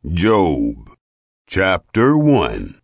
Job, chapter 1.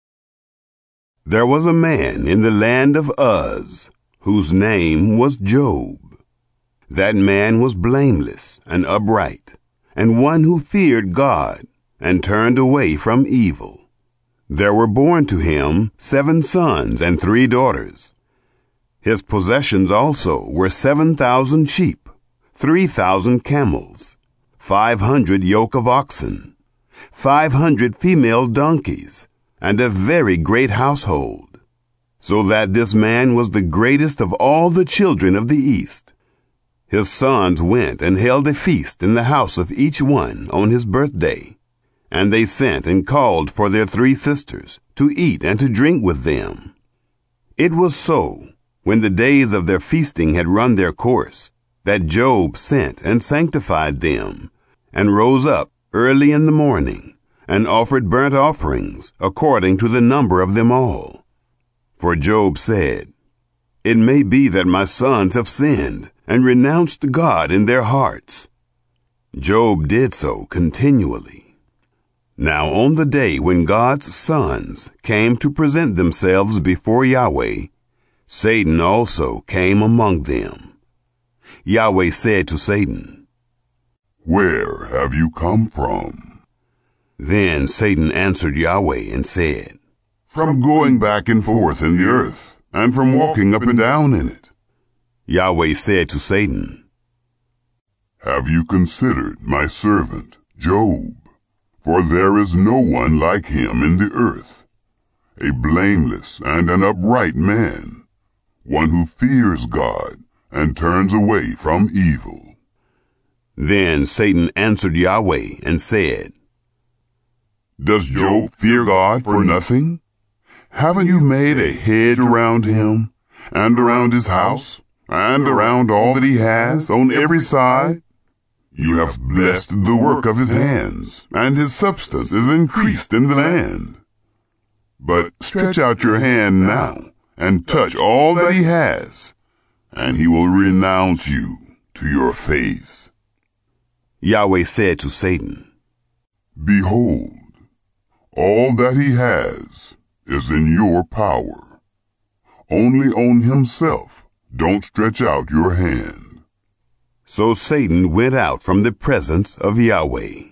There was a man in the land of Uz, whose name was Job. That man was blameless and upright, and one who feared God and turned away from evil. There were born to him 7 sons and 3 daughters. His possessions also were 7,000 sheep, 3,000 camels, 500 yoke of oxen, 500 female donkeys, and a very great household, so that this man was the greatest of all the children of the East. His sons went and held a feast in the house of each one on his birthday, and they sent and called for their 3 sisters to eat and to drink with them. It was so, when the days of their feasting had run their course, that Job sent and sanctified them, and rose up early in the morning, and offered burnt offerings according to the number of them all. For Job said, "It may be that my sons have sinned, and renounced God in their hearts." Job did so continually. Now on the day when God's sons came to present themselves before Yahweh, Satan also came among them. Yahweh said to Satan, "Where have you come from?" Then Satan answered Yahweh and said, "From going back and forth in the earth, and from walking up and down in it." Yahweh said to Satan, "Have you considered my servant Job? For there is no one like him in the earth, a blameless and an upright man, one who fears God and turns away from evil." Then Satan answered Yahweh and said, "Does Job fear God for nothing? Haven't you made a hedge around him, and around his house, and around all that he has on every side? You have blessed the work of his hands, and his substance is increased in the land. But stretch out your hand now, and touch all that he has, and he will renounce you to your face." Yahweh said to Satan, "Behold, all that he has is in your power. Only on himself don't stretch out your hand." So Satan went out from the presence of Yahweh.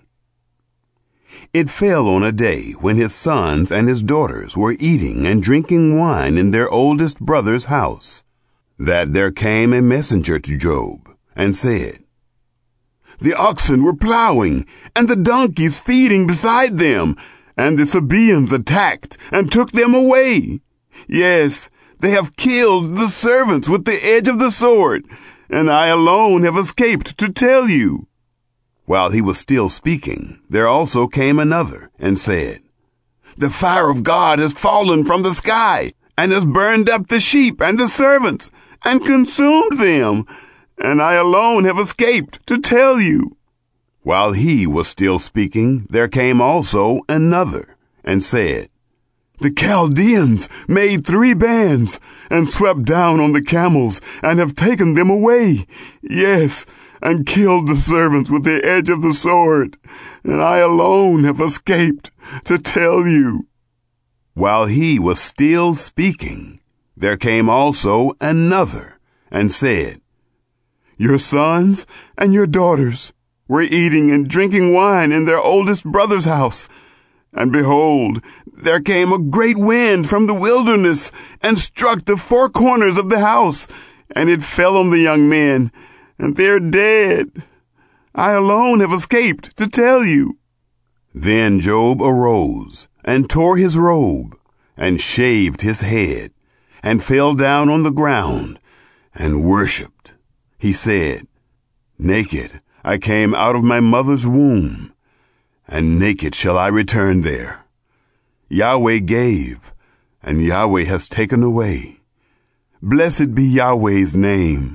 It fell on a day when his sons and his daughters were eating and drinking wine in their oldest brother's house, that there came a messenger to Job, and said, "The oxen were plowing, and the donkeys feeding beside them, and the Sabaeans attacked and took them away. Yes, they have killed the servants with the edge of the sword, and I alone have escaped to tell you." While he was still speaking, there also came another and said, "The fire of God has fallen from the sky, and has burned up the sheep and the servants, and consumed them, and I alone have escaped to tell you." While he was still speaking, there came also another and said, "The Chaldeans made 3 bands, and swept down on the camels, and have taken them away. Yes, and killed the servants with the edge of the sword, and I alone have escaped to tell you." While he was still speaking, there came also another and said, "Your sons and your daughters were eating and drinking wine in their oldest brother's house, and behold, there came a great wind from the wilderness, and struck the 4 corners of the house, and it fell on the young men, and they're dead. I alone have escaped to tell you." Then Job arose, and tore his robe, and shaved his head, and fell down on the ground, and worshipped. He said, "Naked I came out of my mother's womb, and naked shall I return there. Yahweh gave, and Yahweh has taken away. Blessed be Yahweh's name."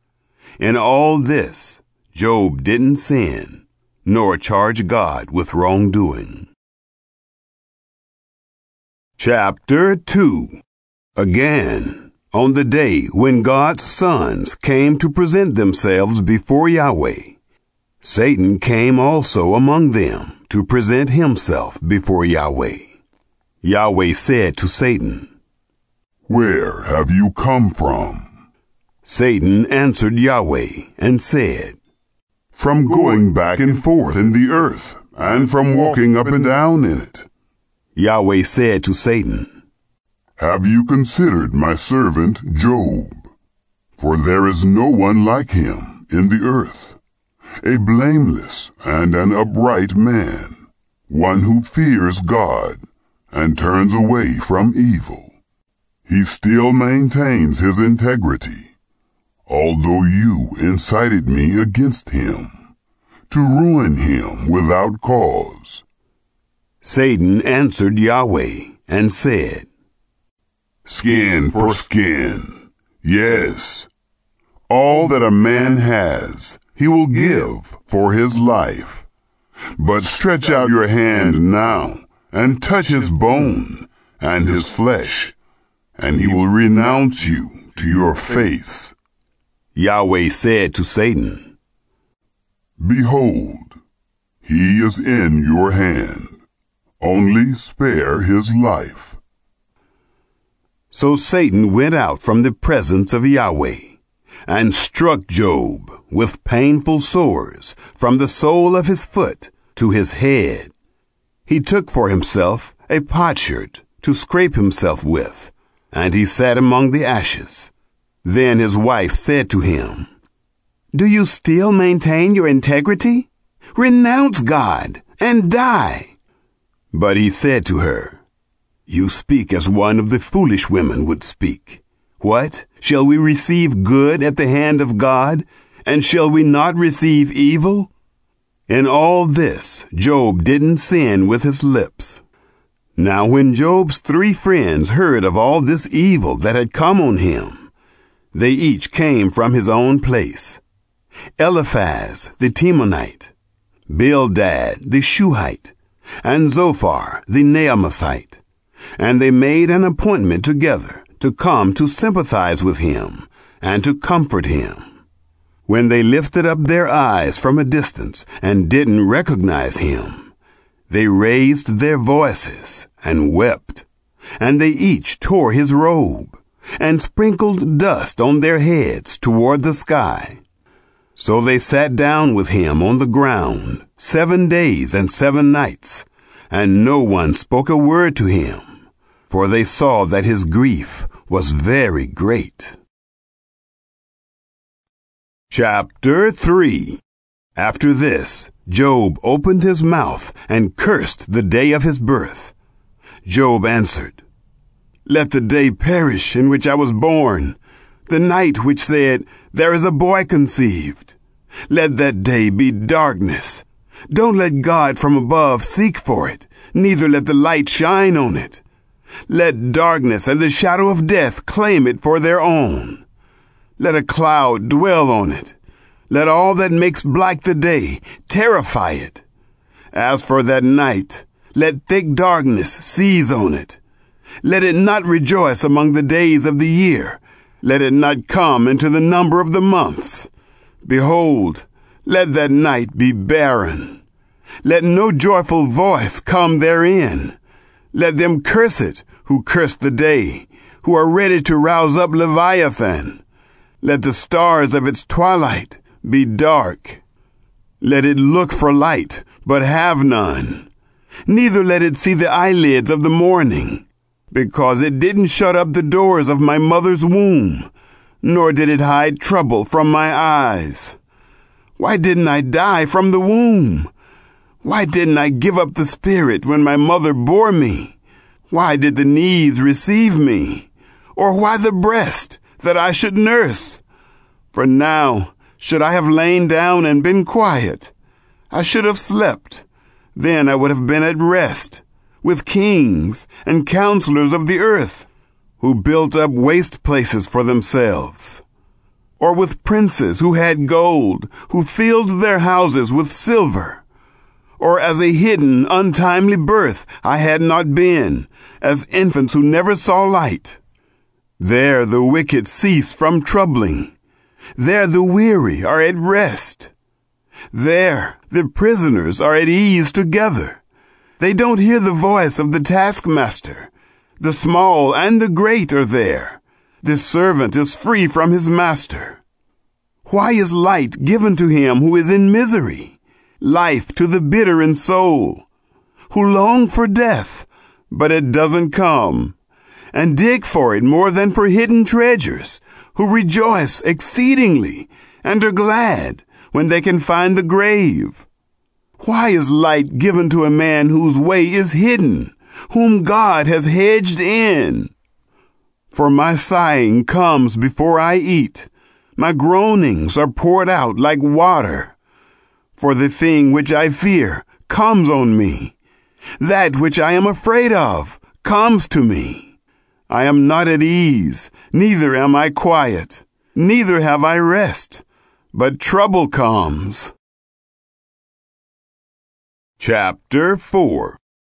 In all this, Job didn't sin, nor charge God with wrongdoing. Chapter 2. Again, on the day when God's sons came to present themselves before Yahweh, Satan came also among them to present himself before Yahweh. Yahweh said to Satan, "Where have you come from?" Satan answered Yahweh and said, "From going back and forth in the earth, and from walking up and down in it." Yahweh said to Satan, "Have you considered my servant Job? For there is no one like him in the earth, a blameless and an upright man, one who fears God and turns away from evil. He still maintains his integrity, although you incited me against him, to ruin him without cause." Satan answered Yahweh and said, "Skin for skin, yes. All that a man has, he will give for his life. But stretch out your hand now and touch his bone and his flesh, and he will renounce you to your face." Yahweh said to Satan, "Behold, he is in your hand. Only spare his life." So Satan went out from the presence of Yahweh and struck Job with painful sores from the sole of his foot to his head. He took for himself a potsherd to scrape himself with, and he sat among the ashes. Then his wife said to him, "Do you still maintain your integrity? Renounce God and die." But he said to her, "You speak as one of the foolish women would speak. What? Shall we receive good at the hand of God, and shall we not receive evil?" In all this, Job didn't sin with his lips. Now when Job's 3 friends heard of all this evil that had come on him, they each came from his own place. Eliphaz the Temanite, Bildad the Shuhite, and Zophar the Naamathite. And they made an appointment together to come to sympathize with him and to comfort him. When they lifted up their eyes from a distance and didn't recognize him, they raised their voices and wept, and they each tore his robe and sprinkled dust on their heads toward the sky. So they sat down with him on the ground 7 days and 7 nights, and no one spoke a word to him, for they saw that his grief was very great. Chapter 3. After this, Job opened his mouth and cursed the day of his birth. Job answered, "Let the day perish in which I was born, the night which said, 'There is a boy conceived.' Let that day be darkness. Don't let God from above seek for it, neither let the light shine on it. Let darkness and the shadow of death claim it for their own. Let a cloud dwell on it. Let all that makes black the day terrify it. As for that night, let thick darkness seize on it. Let it not rejoice among the days of the year. Let it not come into the number of the months. Behold, let that night be barren. Let no joyful voice come therein. Let them curse it who curse the day, who are ready to rouse up Leviathan. Let the stars of its twilight be dark. Let it look for light, but have none. Neither let it see the eyelids of the morning, because it didn't shut up the doors of my mother's womb, nor did it hide trouble from my eyes. Why didn't I die from the womb? Why didn't I give up the spirit when my mother bore me? Why did the knees receive me? Or why the breast, that I should nurse? For now should I have lain down and been quiet. I should have slept. Then I would have been at rest, with kings and counselors of the earth, who built up waste places for themselves. Or with princes who had gold, who filled their houses with silver. Or as a hidden, untimely birth I had not been, as infants who never saw light. There the wicked cease from troubling. There the weary are at rest. There, the prisoners are at ease together. They don't hear the voice of the taskmaster. The small and the great are there. The servant is free from his master. Why is light given to him who is in misery? Life to the bitter in soul, who long for death, but it doesn't come, and dig for it more than for hidden treasures, who rejoice exceedingly and are glad when they can find the grave. Why is light given to a man whose way is hidden, whom God has hedged in? For my sighing comes before I eat. My groanings are poured out like water. For the thing which I fear comes on me. That which I am afraid of comes to me. I am not at ease, neither am I quiet, neither have I rest, but trouble comes. Chapter 4.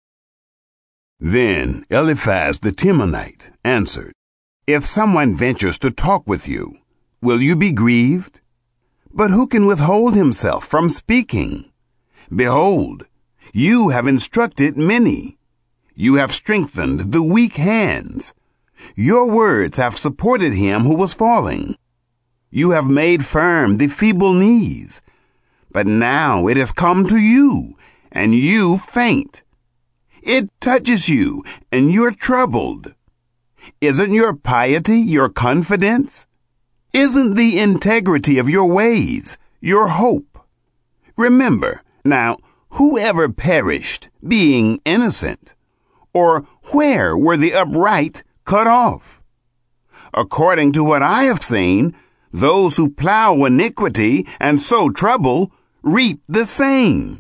Then Eliphaz the Temanite answered, If someone ventures to talk with you, will you be grieved? But who can withhold himself from speaking? Behold, you have instructed many. You have strengthened the weak hands. Your words have supported him who was falling. You have made firm the feeble knees. But now it has come to you, and you faint. It touches you, and you're troubled. Isn't your piety your confidence? Isn't the integrity of your ways your hope? Remember, now, whoever perished, being innocent? Or where were the upright cut off? According to what I have seen, those who plow iniquity and sow trouble reap the same.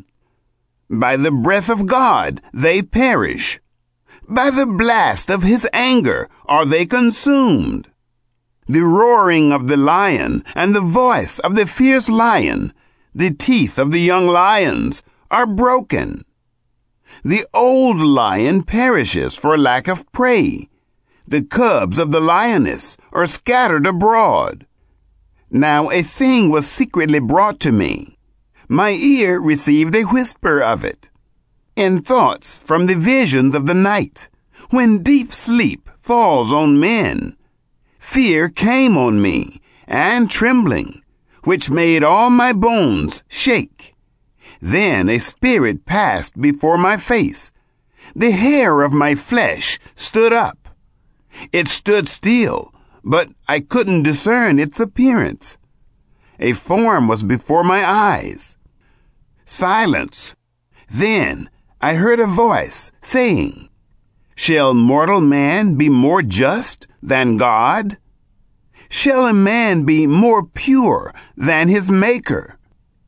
By the breath of God they perish. By the blast of his anger are they consumed. The roaring of the lion and the voice of the fierce lion, the teeth of the young lions, are broken. The old lion perishes for lack of prey. The cubs of the lioness are scattered abroad. Now a thing was secretly brought to me. My ear received a whisper of it. In thoughts from the visions of the night, when deep sleep falls on men, fear came on me, and trembling, which made all my bones shake. Then a spirit passed before my face. The hair of my flesh stood up. It stood still, but I couldn't discern its appearance. A form was before my eyes. Silence. Then I heard a voice saying, Shall mortal man be more just than God? Shall a man be more pure than his Maker?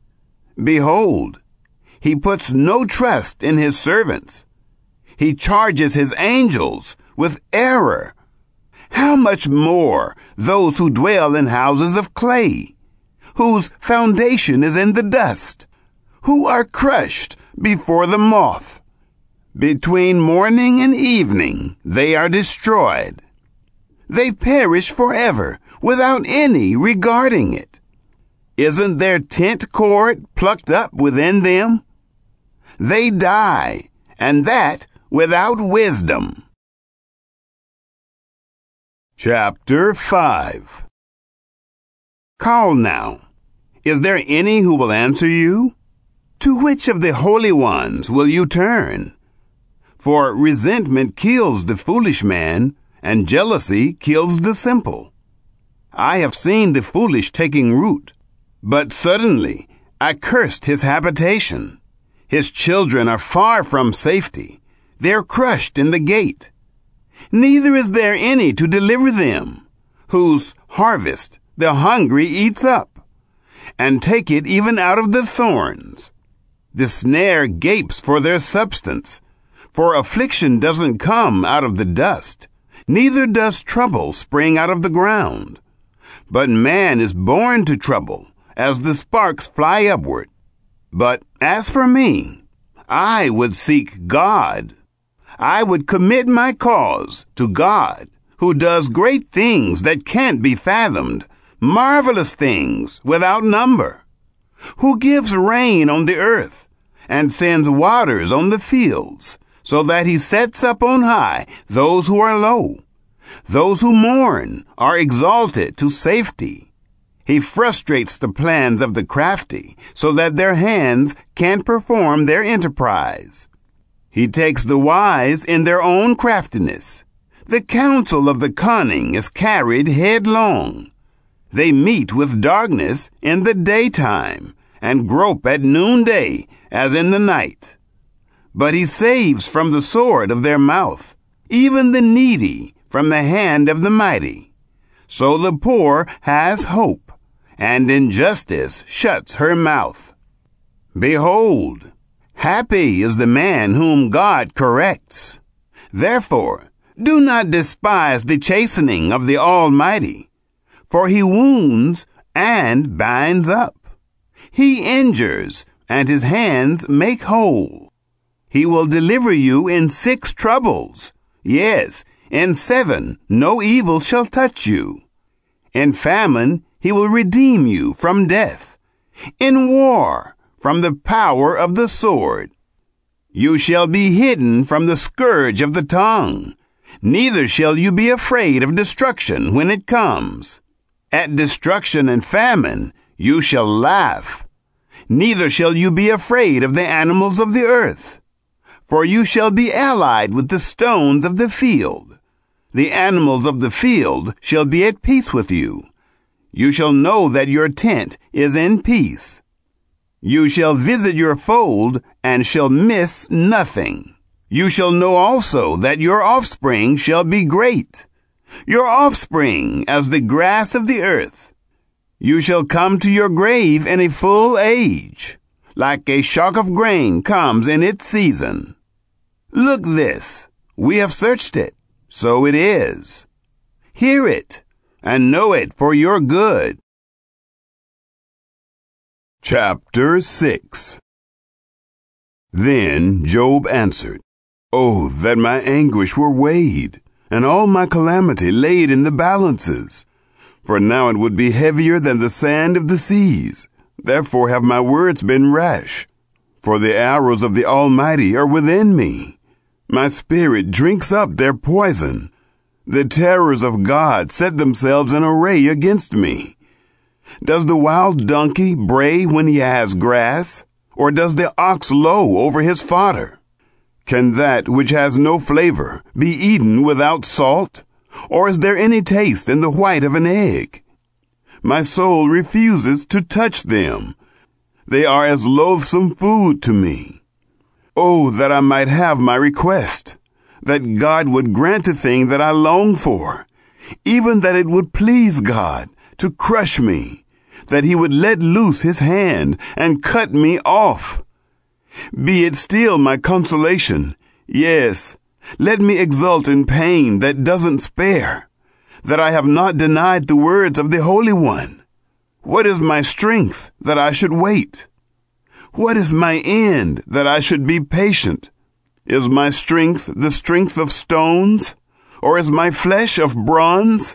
Behold, he puts no trust in his servants. He charges his angels with error. How much more those who dwell in houses of clay, whose foundation is in the dust, who are crushed before the moth. Between morning and evening they are destroyed. They perish forever without any regarding it. Isn't their tent cord plucked up within them? They die, and that without wisdom. Chapter 5. Call now. Is there any who will answer you? To which of the holy ones will you turn? For resentment kills the foolish man, and jealousy kills the simple. I have seen the foolish taking root, but suddenly I cursed his habitation. His children are far from safety. They are crushed in the gate. Neither is there any to deliver them, whose harvest the hungry eats up, and take it even out of the thorns. The snare gapes for their substance, for affliction doesn't come out of the dust, neither does trouble spring out of the ground. But man is born to trouble, as the sparks fly upward. But as for me, I would seek God. I would commit my cause to God, who does great things that can't be fathomed, marvelous things without number. who gives rain on the earth, and sends waters on the fields, so that he sets up on high those who are low. Those who mourn are exalted to safety. He frustrates the plans of the crafty, so that their hands can't perform their enterprise. He takes the wise in their own craftiness. The counsel of the cunning is carried headlong. They meet with darkness in the daytime, and grope at noonday as in the night. But he saves from the sword of their mouth, even the needy from the hand of the mighty. So the poor has hope, and injustice shuts her mouth. Behold, happy is the man whom God corrects. Therefore, do not despise the chastening of the Almighty, for he wounds and binds up. He injures, and his hands make whole. He will deliver you in 6 troubles. Yes, in 7 no evil shall touch you. In famine he will redeem you from death. In war, from the power of the sword. You shall be hidden from the scourge of the tongue. Neither shall you be afraid of destruction when it comes. At destruction and famine you shall laugh. Neither shall you be afraid of the animals of the earth. For you shall be allied with the stones of the field. The animals of the field shall be at peace with you. You shall know that your tent is in peace. You shall visit your fold and shall miss nothing. You shall know also that your offspring shall be great, your offspring as the grass of the earth. You shall come to your grave in a full age, like a shock of grain comes in its season. Look this, we have searched it, so it is. Hear it, and know it for your good. Chapter 6. Then Job answered, Oh, that my anguish were weighed, and all my calamity laid in the balances. For now it would be heavier than the sand of the seas. Therefore have my words been rash. For the arrows of the Almighty are within me. My spirit drinks up their poison. The terrors of God set themselves in array against me. Does the wild donkey bray when he has grass? Or does the ox low over his fodder? Can that which has no flavor be eaten without salt? Or is there any taste in the white of an egg? My soul refuses to touch them. They are as loathsome food to me. Oh, that I might have my request, that God would grant the thing that I long for, even that it would please God to crush me, that he would let loose his hand and cut me off. Be it still my consolation, yes, let me exult in pain that doesn't spare, that I have not denied the words of the Holy One. What is my strength that I should wait? What is my end that I should be patient? Is my strength the strength of stones, or is my flesh of bronze?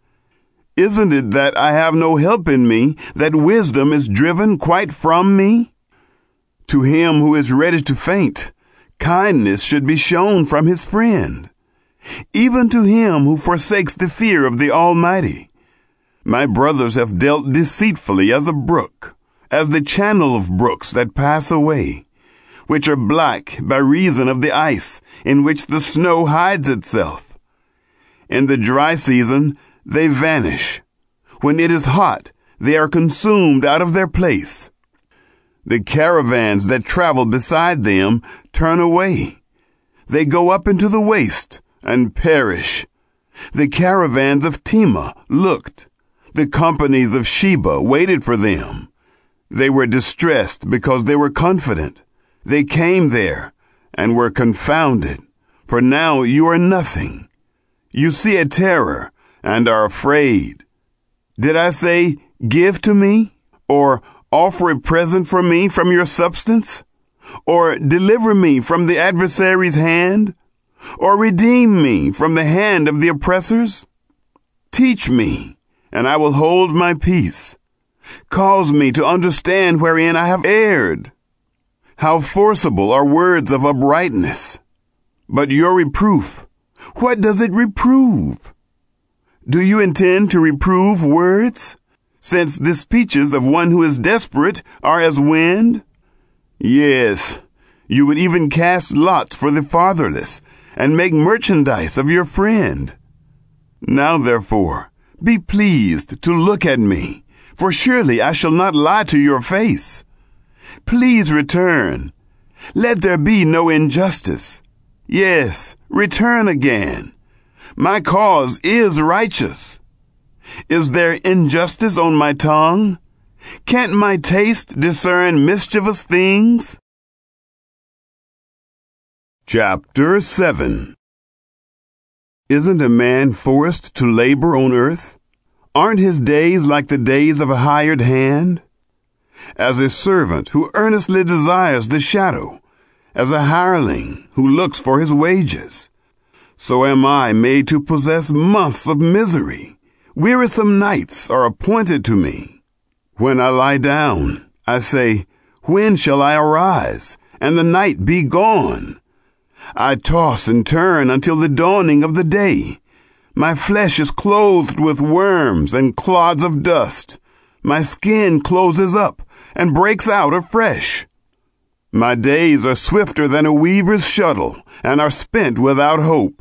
Isn't it that I have no help in me, that wisdom is driven quite from me? To him who is ready to faint, kindness should be shown from his friend, even to him who forsakes the fear of the Almighty. My brothers have dealt deceitfully as a brook, as the channel of brooks that pass away, which are black by reason of the ice in which the snow hides itself. In the dry season they vanish. When it is hot, they are consumed out of their place. The caravans that travel beside them turn away. They go up into the waste and perish. The caravans of Tema looked. The companies of Sheba waited for them. They were distressed because they were confident. They came there and were confounded, for now you are nothing. You see a terror and are afraid. Did I say, give to me? Or offer a present for me from your substance? Or deliver me from the adversary's hand? Or redeem me from the hand of the oppressors? Teach me, and I will hold my peace. Cause me to understand wherein I have erred. How forcible are words of uprightness! But your reproof, what does it reprove? Do you intend to reprove words, since the speeches of one who is desperate are as wind? Yes, you would even cast lots for the fatherless, and make merchandise of your friend. Now therefore, be pleased to look at me, for surely I shall not lie to your face. Please return. Let there be no injustice. Yes, return again. My cause is righteous. Is there injustice on my tongue? Can't my taste discern mischievous things? Chapter 7. Isn't a man forced to labor on earth? Aren't his days like the days of a hired hand? As a servant who earnestly desires the shadow, as a hireling who looks for his wages, so am I made to possess months of misery. Wearisome nights are appointed to me. When I lie down, I say, when shall I arise, and the night be gone? I toss and turn until the dawning of the day. My flesh is clothed with worms and clods of dust. My skin closes up and breaks out afresh. My days are swifter than a weaver's shuttle, and are spent without hope.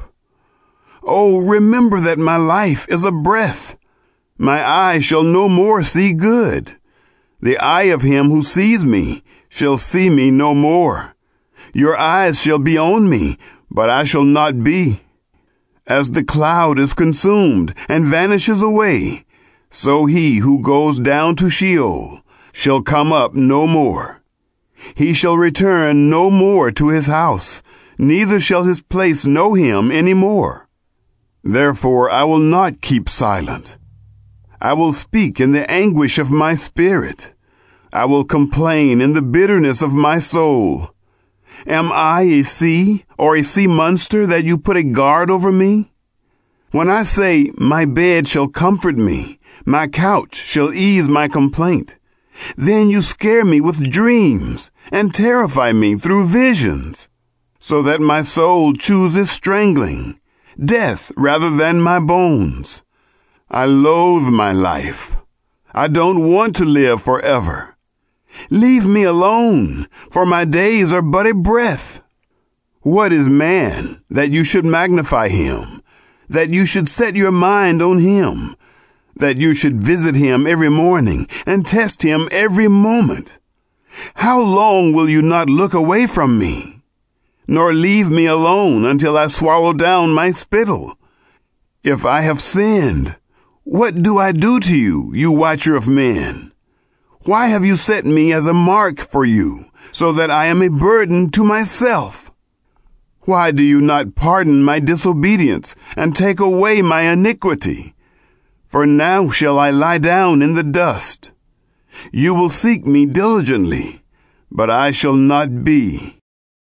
Oh, remember that my life is a breath. My eye shall no more see good. The eye of him who sees me shall see me no more. Your eyes shall be on me, but I shall not be. As the cloud is consumed and vanishes away, so he who goes down to Sheol shall come up no more. He shall return no more to his house, neither shall his place know him any more. Therefore I will not keep silent. I will speak in the anguish of my spirit. I will complain in the bitterness of my soul. Am I a sea or a sea monster that you put a guard over me? When I say, my bed shall comfort me, my couch shall ease my complaint, then you scare me with dreams and terrify me through visions, so that my soul chooses strangling, death rather than my bones. I loathe my life. I don't want to live forever. Leave me alone, for my days are but a breath. What is man, that you should magnify him, that you should set your mind on him, that you should visit him every morning and test him every moment? How long will you not look away from me, nor leave me alone until I swallow down my spittle? If I have sinned, what do I do to you, you watcher of men? Why have you set me as a mark for you, so that I am a burden to myself? Why do you not pardon my disobedience and take away my iniquity? For now shall I lie down in the dust. You will seek me diligently, but I shall not be.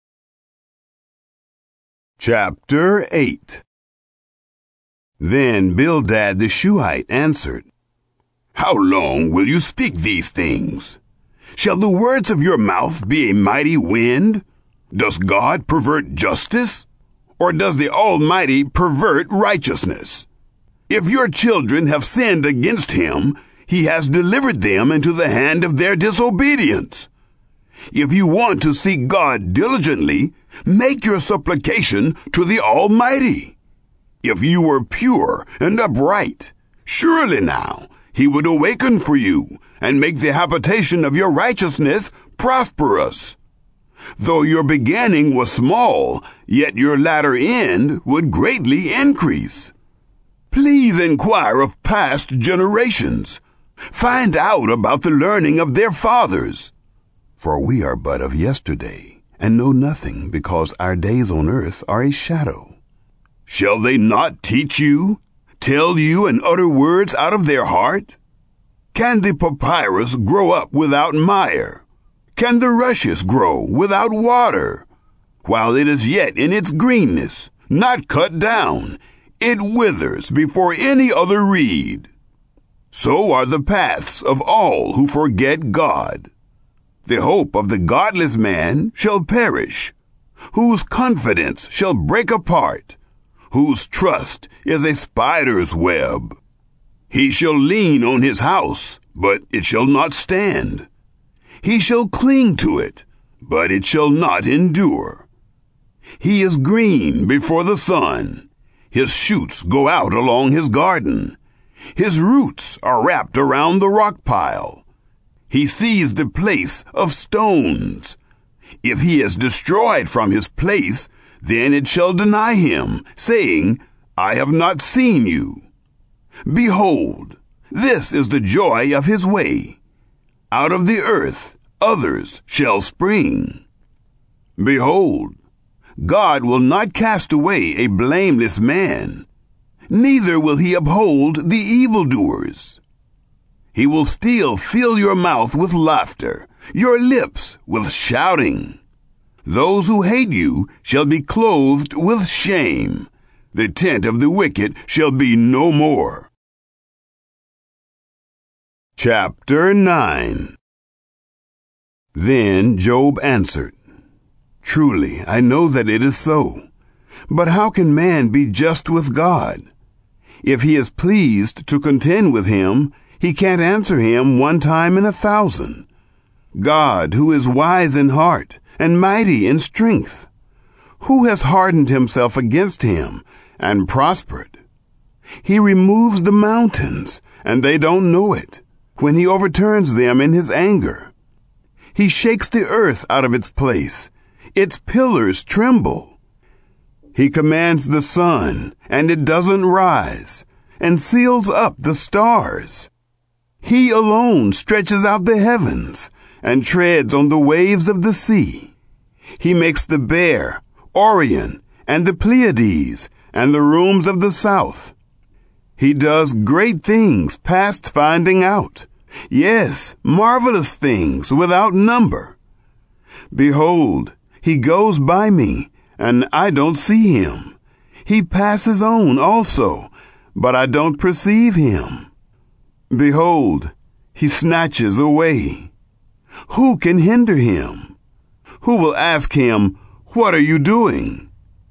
Chapter 8. Then Bildad the Shuhite answered, How long will you speak these things? Shall the words of your mouth be a mighty wind? Does God pervert justice? Or does the Almighty pervert righteousness? If your children have sinned against him, he has delivered them into the hand of their disobedience. If you want to seek God diligently, make your supplication to the Almighty. If you were pure and upright, surely now he would awaken for you and make the habitation of your righteousness prosperous. Though your beginning was small, yet your latter end would greatly increase. Please inquire of past generations. Find out about the learning of their fathers. For we are but of yesterday, and know nothing, because our days on earth are a shadow. Shall they not teach you, tell you and utter words out of their heart? Can the papyrus grow up without mire? Can the rushes grow without water? While it is yet in its greenness, not cut down, it withers before any other reed. So are the paths of all who forget God. The hope of the godless man shall perish, whose confidence shall break apart, whose trust is a spider's web. He shall lean on his house, but it shall not stand. He shall cling to it, but it shall not endure. He is green before the sun. His shoots go out along his garden. His roots are wrapped around the rock pile. He sees the place of stones. If he is destroyed from his place, then it shall deny him, saying, I have not seen you. Behold, this is the joy of his way. Out of the earth others shall spring. Behold, God will not cast away a blameless man, neither will he uphold the evildoers. He will still fill your mouth with laughter, your lips with shouting. Those who hate you shall be clothed with shame. The tent of the wicked shall be no more. Chapter 9. Then Job answered, Truly, I know that it is so. But how can man be just with God? If he is pleased to contend with him, he can't answer him 1 time in 1,000. God, who is wise in heart and mighty in strength, who has hardened himself against him and prospered? He removes the mountains, and they don't know it, when he overturns them in his anger. He shakes the earth out of its place. Its pillars tremble. He commands the sun, and it doesn't rise, and seals up the stars. He alone stretches out the heavens, and treads on the waves of the sea. He makes the Bear, Orion, and the Pleiades, and the rooms of the south. He does great things past finding out. Yes, marvelous things without number. Behold, he goes by me, and I don't see him. He passes on also, but I don't perceive him. Behold, he snatches away. Who can hinder him? Who will ask him, What are you doing?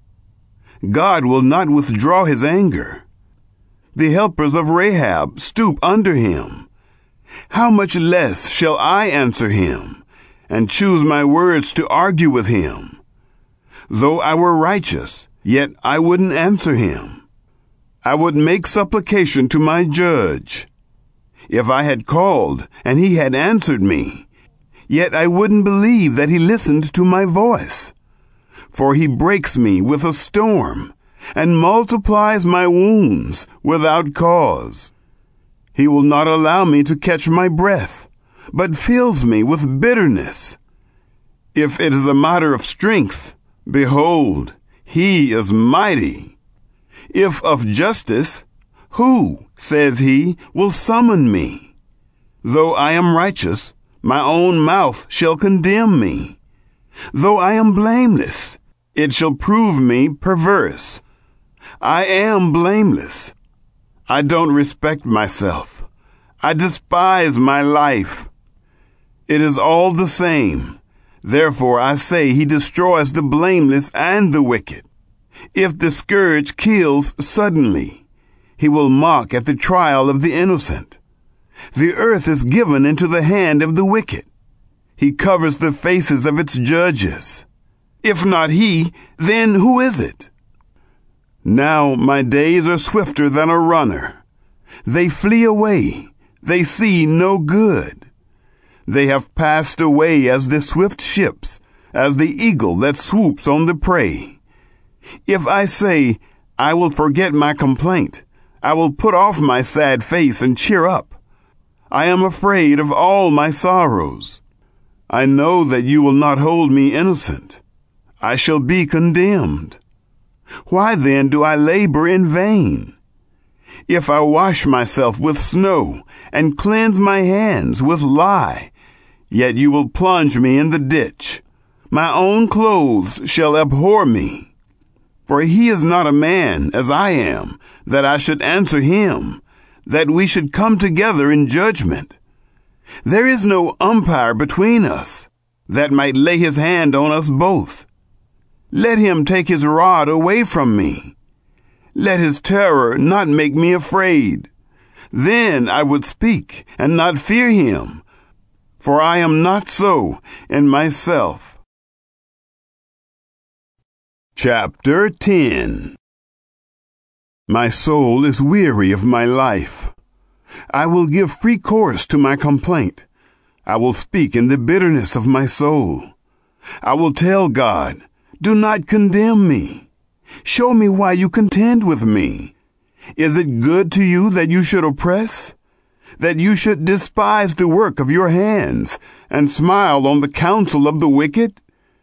God will not withdraw his anger. The helpers of Rahab stoop under him. How much less shall I answer him, and choose my words to argue with him? Though I were righteous, yet I wouldn't answer him. I would make supplication to my judge. If I had called, and he had answered me, yet I wouldn't believe that he listened to my voice. For he breaks me with a storm, and multiplies my wounds without cause. He will not allow me to catch my breath, but fills me with bitterness. If it is a matter of strength, behold, he is mighty. If of justice, who, says he, will summon me? Though I am righteous, my own mouth shall condemn me. Though I am blameless, it shall prove me perverse. I am blameless. I don't respect myself. I despise my life. It is all the same. Therefore I say he destroys the blameless and the wicked. If the scourge kills suddenly, he will mock at the trial of the innocent. The earth is given into the hand of the wicked. He covers the faces of its judges. If not he, then who is it? Now my days are swifter than a runner. They flee away. They see no good. They have passed away as the swift ships, as the eagle that swoops on the prey. If I say, I will forget my complaint, I will put off my sad face and cheer up. I am afraid of all my sorrows. I know that you will not hold me innocent. I shall be condemned. Why then do I labor in vain? If I wash myself with snow and cleanse my hands with lye, yet you will plunge me in the ditch. My own clothes shall abhor me. For he is not a man as I am, that I should answer him, that we should come together in judgment. There is no umpire between us that might lay his hand on us both. Let him take his rod away from me. Let his terror not make me afraid. Then I would speak and not fear him, for I am not so in myself. Chapter 10. My soul is weary of my life. I will give free course to my complaint. I will speak in the bitterness of my soul. I will tell God, do not condemn me. Show me why you contend with me. Is it good to you that you should oppress? That you should despise the work of your hands and smile on the counsel of the wicked?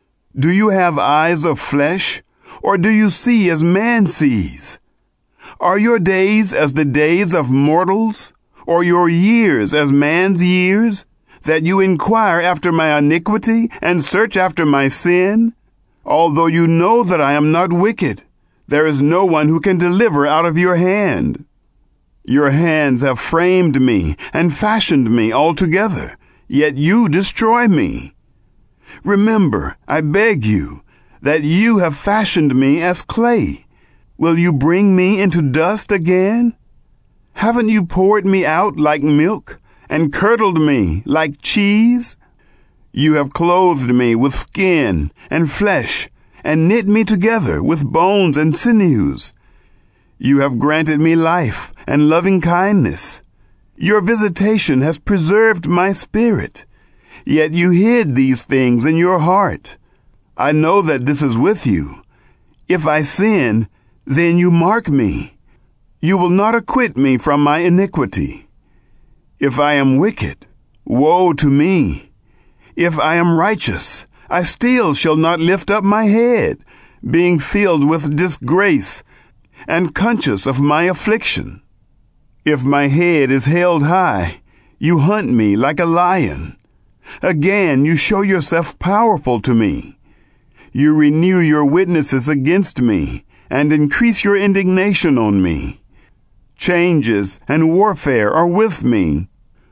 Do you have eyes of flesh, or do you see as man sees? Are your days as the days of mortals, or your years as man's years, that you inquire after my iniquity and search after my sin? Although you know that I am not wicked, there is no one who can deliver out of your hand. Your hands have framed me and fashioned me altogether, yet you destroy me. Remember, I beg you, that you have fashioned me as clay. Will you bring me into dust again? Haven't you poured me out like milk and curdled me like cheese? You have clothed me with skin and flesh and knit me together with bones and sinews. You have granted me life and loving kindness. Your visitation has preserved my spirit. Yet you hid these things in your heart. I know that this is with you. If I sin, then you mark me. You will not acquit me from my iniquity. If I am wicked, woe to me. If I am righteous, I still shall not lift up my head, being filled with disgrace and conscious of my affliction. If my head is held high, you hunt me like a lion. Again, you show yourself powerful to me. You renew your witnesses against me and increase your indignation on me. Changes and warfare are with me.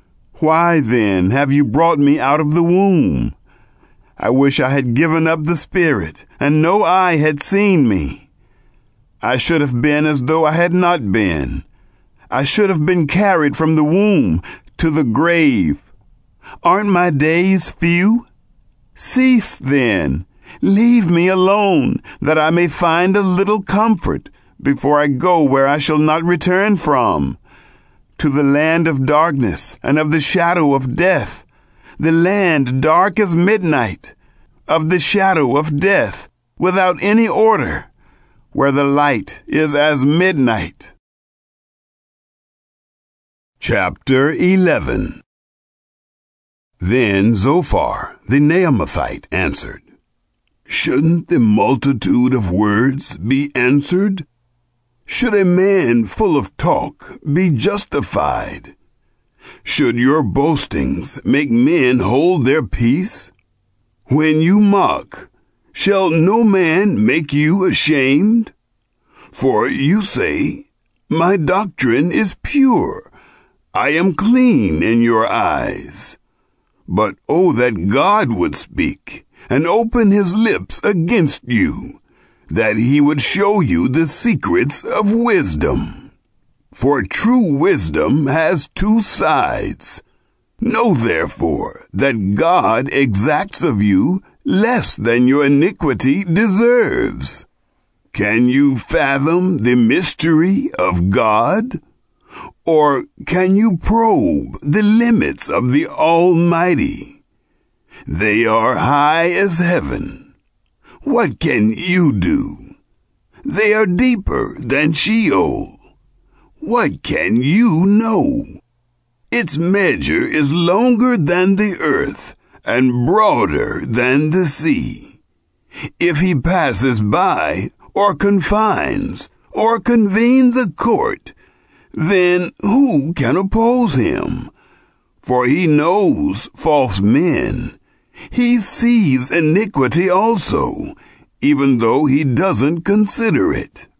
Why then have you brought me out of the womb? I wish I had given up the spirit, and no eye had seen me. I should have been as though I had not been. I should have been carried from the womb to the grave. Aren't my days few? Cease then. Leave me alone, that I may find a little comfort before I go where I shall not return from, to the land of darkness and of the shadow of death, the land dark as midnight, of the shadow of death, without any order, where the light is as midnight. Chapter 11. Then Zophar the Naamathite answered, Shouldn't the multitude of words be answered? Should a man full of talk be justified? Should your boastings make men hold their peace? When you mock, shall no man make you ashamed? For you say, My doctrine is pure. I am clean in your eyes. But oh, that God would speak and open his lips against you, that he would show you the secrets of wisdom. For true wisdom has two sides. Know therefore that God exacts of you less than your iniquity deserves. Can you fathom the mystery of God? Or can you probe the limits of the Almighty? They are high as heaven. What can you do? They are deeper than Sheol. What can you know? Its measure is longer than the earth and broader than the sea. If he passes by, or confines, or convenes a court, then who can oppose him? For he knows false men. He sees iniquity also, even though he doesn't consider it.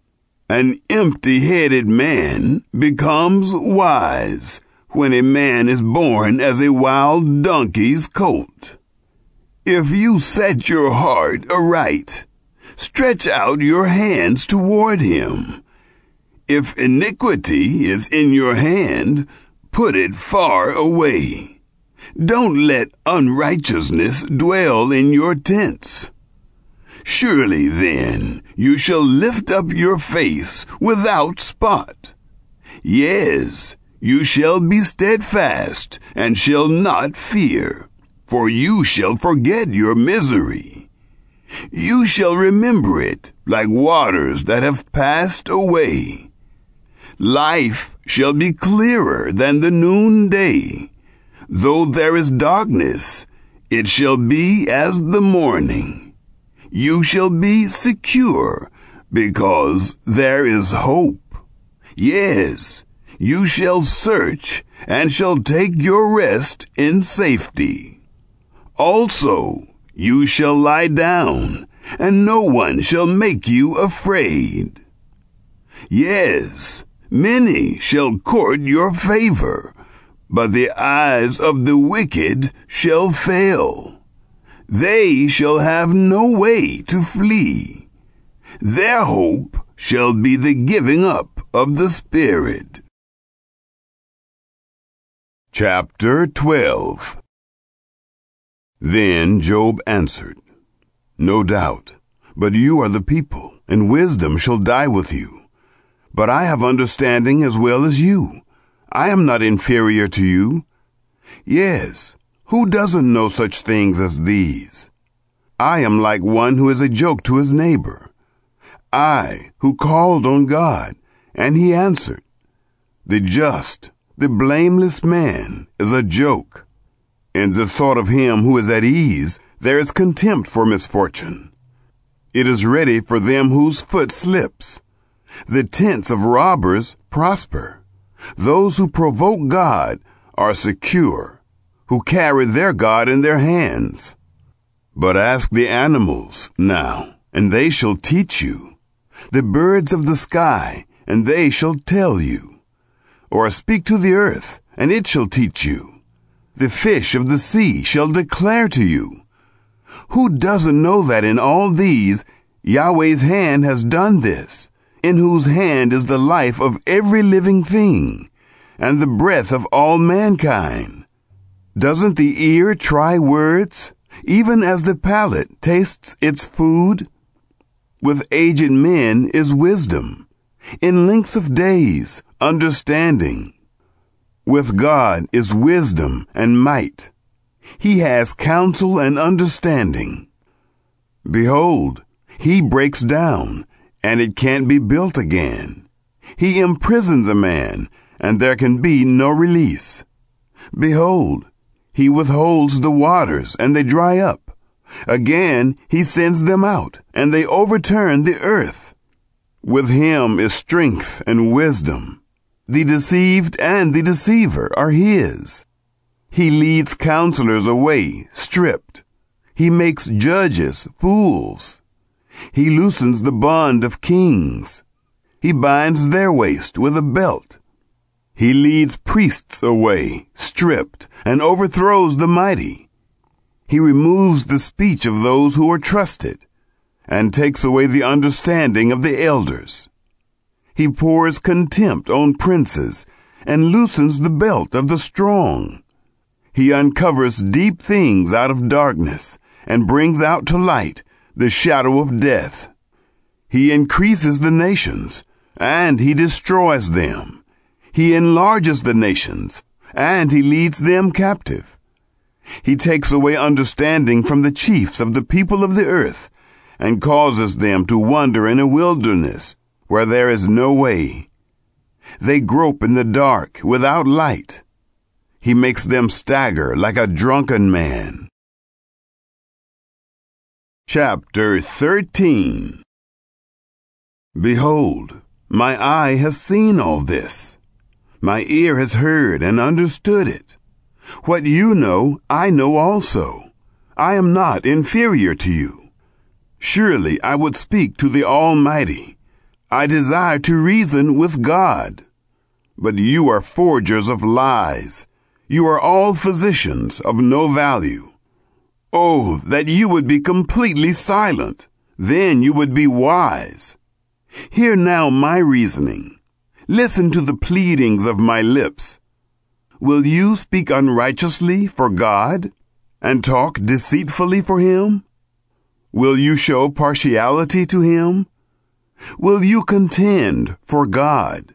An empty-headed man becomes wise when a man is born as a wild donkey's colt. If you set your heart aright, stretch out your hands toward him. If iniquity is in your hand, put it far away. Don't let unrighteousness dwell in your tents. Surely then you shall lift up your face without spot. Yes, you shall be steadfast and shall not fear, for you shall forget your misery. You shall remember it like waters that have passed away. Life shall be clearer than the noonday. Though there is darkness, it shall be as the morning. You shall be secure, because there is hope. Yes, you shall search, and shall take your rest in safety. Also, you shall lie down, and no one shall make you afraid. Yes, many shall court your favor, but the eyes of the wicked shall fail. They shall have no way to flee. Their hope shall be the giving up of the Spirit. Chapter 12. Then Job answered, No doubt, but you are the people, and wisdom shall die with you. But I have understanding as well as you. I am not inferior to you. Yes, who doesn't know such things as these? I am like one who is a joke to his neighbor. I, who called on God, and he answered. The just, the blameless man is a joke. In the thought of him who is at ease, there is contempt for misfortune. It is ready for them whose foot slips. The tents of robbers prosper. Those who provoke God are secure, who carry their God in their hands. But ask the animals now, and they shall teach you. The birds of the sky, and they shall tell you. Or speak to the earth, and it shall teach you. The fish of the sea shall declare to you. Who doesn't know that in all these, Yahweh's hand has done this, in whose hand is the life of every living thing, and the breath of all mankind? Doesn't the ear try words, even as the palate tastes its food? With aged men is wisdom, in length of days, understanding. With God is wisdom and might. He has counsel and understanding. Behold, he breaks down, and it can't be built again. He imprisons a man, and there can be no release. Behold, he withholds the waters, and they dry up. Again he sends them out, and they overturn the earth. With him is strength and wisdom. The deceived and the deceiver are his. He leads counselors away, stripped. He makes judges fools. He loosens the bond of kings. He binds their waist with a belt. He leads priests away, stripped, and overthrows the mighty. He removes the speech of those who are trusted, and takes away the understanding of the elders. He pours contempt on princes, and loosens the belt of the strong. He uncovers deep things out of darkness, and brings out to light the shadow of death. He increases the nations, and he destroys them. He enlarges the nations, and he leads them captive. He takes away understanding from the chiefs of the people of the earth, and causes them to wander in a wilderness where there is no way. They grope in the dark without light. He makes them stagger like a drunken man. Chapter 13. Behold, my eye has seen all this. My ear has heard and understood it. What you know, I know also. I am not inferior to you. Surely I would speak to the Almighty. I desire to reason with God. But you are forgers of lies. You are all physicians of no value. Oh, that you would be completely silent. Then you would be wise. Hear now my reasoning. Listen to the pleadings of my lips. Will you speak unrighteously for God and talk deceitfully for him? Will you show partiality to him? Will you contend for God?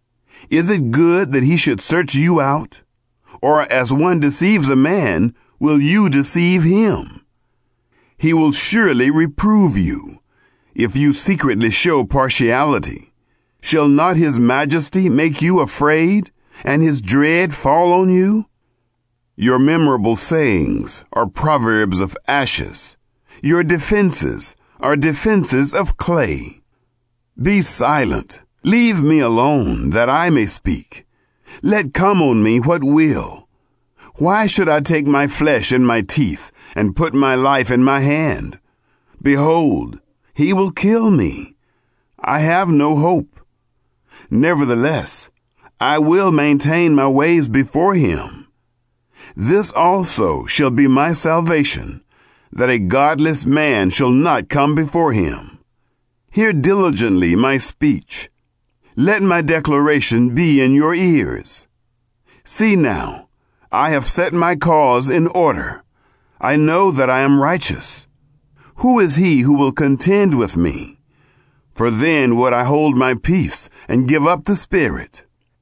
Is it good that he should search you out? Or as one deceives a man, will you deceive him? He will surely reprove you if you secretly show partiality. Shall not his majesty make you afraid, and his dread fall on you? Your memorable sayings are proverbs of ashes. Your defenses are defenses of clay. Be silent. Leave me alone, that I may speak. Let come on me what will. Why should I take my flesh in my teeth, and put my life in my hand? Behold, he will kill me. I have no hope. Nevertheless, I will maintain my ways before him. This also shall be my salvation, that a godless man shall not come before him. Hear diligently my speech. Let my declaration be in your ears. See now, I have set my cause in order. I know that I am righteous. Who is he who will contend with me? For then would I hold my peace and give up the spirit.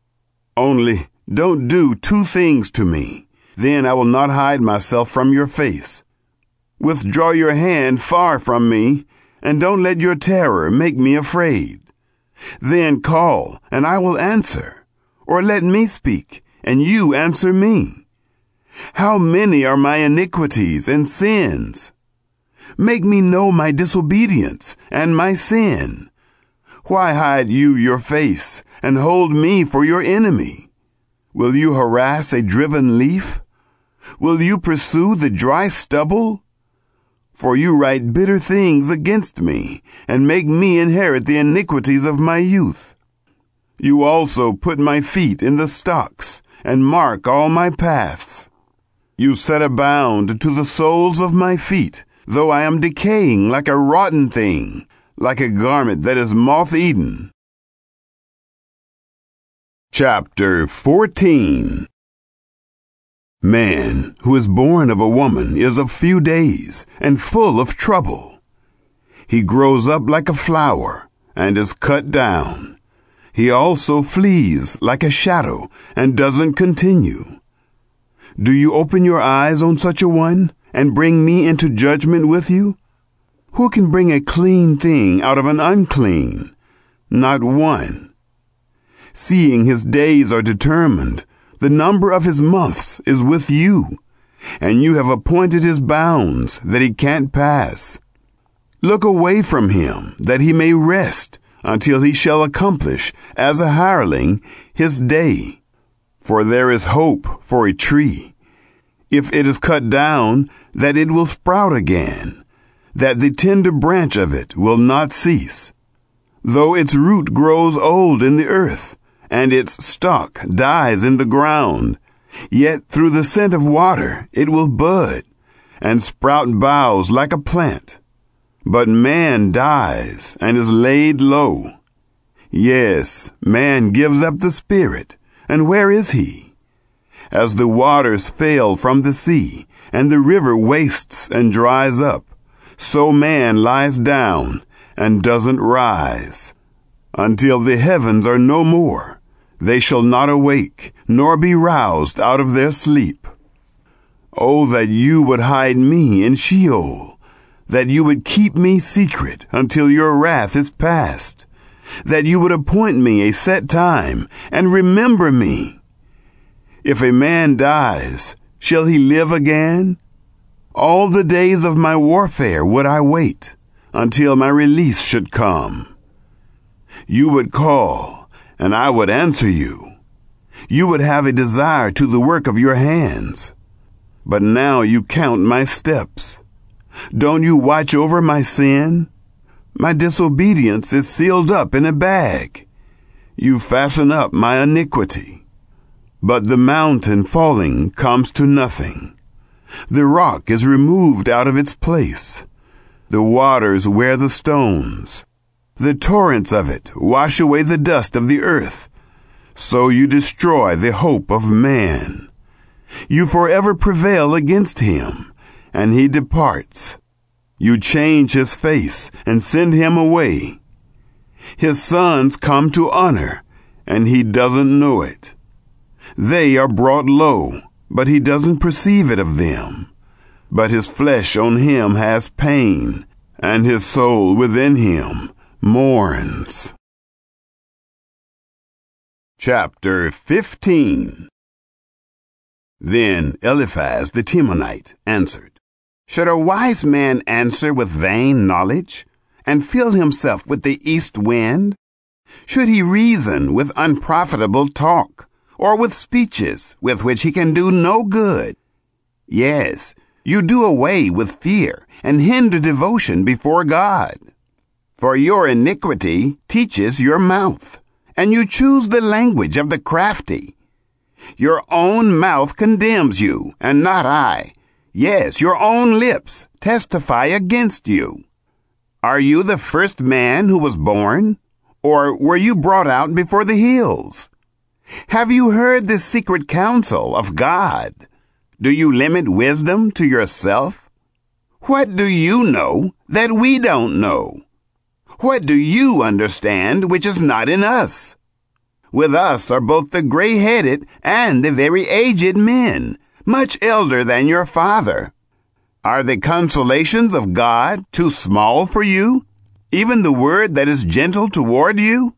Only don't do two things to me. Then I will not hide myself from your face. Withdraw your hand far from me, and don't let your terror make me afraid. Then call, and I will answer. Or let me speak, and you answer me. How many are my iniquities and sins? Make me know my disobedience and my sin. Why hide you your face and hold me for your enemy? Will you harass a driven leaf? Will you pursue the dry stubble? For you write bitter things against me, and make me inherit the iniquities of my youth. You also put my feet in the stocks, and mark all my paths. You set a bound to the soles of my feet, though I am decaying like a rotten thing, like a garment that is moth-eaten. Chapter 14. Man who is born of a woman is of few days and full of trouble. He grows up like a flower and is cut down. He also flees like a shadow and doesn't continue. Do you open your eyes on such a one and bring me into judgment with you? Who can bring a clean thing out of an unclean? Not one. Seeing his days are determined, the number of his months is with you, and you have appointed his bounds that he can't pass. Look away from him, that he may rest, until he shall accomplish, as a hireling, his day. For there is hope for a tree, if it is cut down, that it will sprout again, that the tender branch of it will not cease. Though its root grows old in the earth, and its stalk dies in the ground, yet through the scent of water it will bud, and sprout boughs like a plant. But man dies and is laid low. Yes, man gives up the spirit, and where is he? As the waters fail from the sea, and the river wastes and dries up, so man lies down and doesn't rise. Until the heavens are no more, they shall not awake, nor be roused out of their sleep. Oh, that you would hide me in Sheol, that you would keep me secret until your wrath is past, that you would appoint me a set time and remember me. If a man dies, shall he live again? All the days of my warfare would I wait, until my release should come. You would call, and I would answer you. You would have a desire to the work of your hands. But now you count my steps. Don't you watch over my sin? My disobedience is sealed up in a bag. You fasten up my iniquity. But the mountain falling comes to nothing. The rock is removed out of its place. The waters wear the stones. The torrents of it wash away the dust of the earth. So you destroy the hope of man. You forever prevail against him, and he departs. You change his face and send him away. His sons come to honor, and he doesn't know it. They are brought low, but he doesn't perceive it of them. But his flesh on him has pain, and his soul within him mourns. Chapter 15. Then Eliphaz the Temanite answered, Should a wise man answer with vain knowledge, and fill himself with the east wind? Should he reason with unprofitable talk, or with speeches with which he can do no good? Yes, you do away with fear, and hinder devotion before God. For your iniquity teaches your mouth, and you choose the language of the crafty. Your own mouth condemns you, and not I. Yes, your own lips testify against you. Are you the first man who was born? Or were you brought out before the hills? Have you heard the secret counsel of God? Do you limit wisdom to yourself? What do you know that we don't know? What do you understand which is not in us? With us are both the gray-headed and the very aged men, much elder than your father. Are the consolations of God too small for you, even the word that is gentle toward you?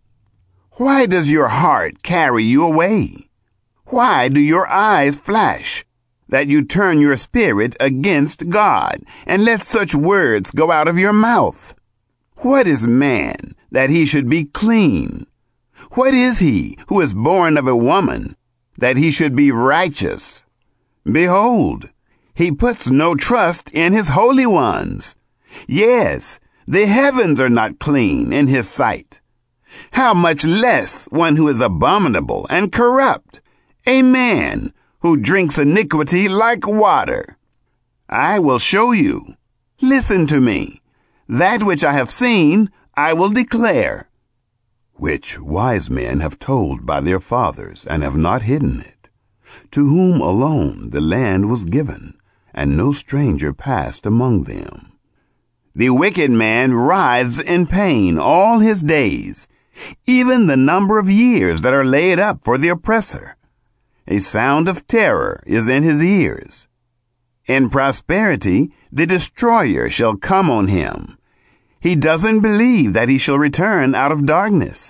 Why does your heart carry you away? Why do your eyes flash, that you turn your spirit against God, and let such words go out of your mouth? What is man, that he should be clean? What is he who is born of a woman, that he should be righteous? Behold, he puts no trust in his holy ones. Yes, the heavens are not clean in his sight. How much less one who is abominable and corrupt, a man who drinks iniquity like water. I will show you. Listen to me. That which I have seen, I will declare. Which wise men have told by their fathers, and have not hidden it, to whom alone the land was given, and no stranger passed among them. The wicked man writhes in pain all his days, even the number of years that are laid up for the oppressor. A sound of terror is in his ears. In prosperity the destroyer shall come on him. He doesn't believe that he shall return out of darkness.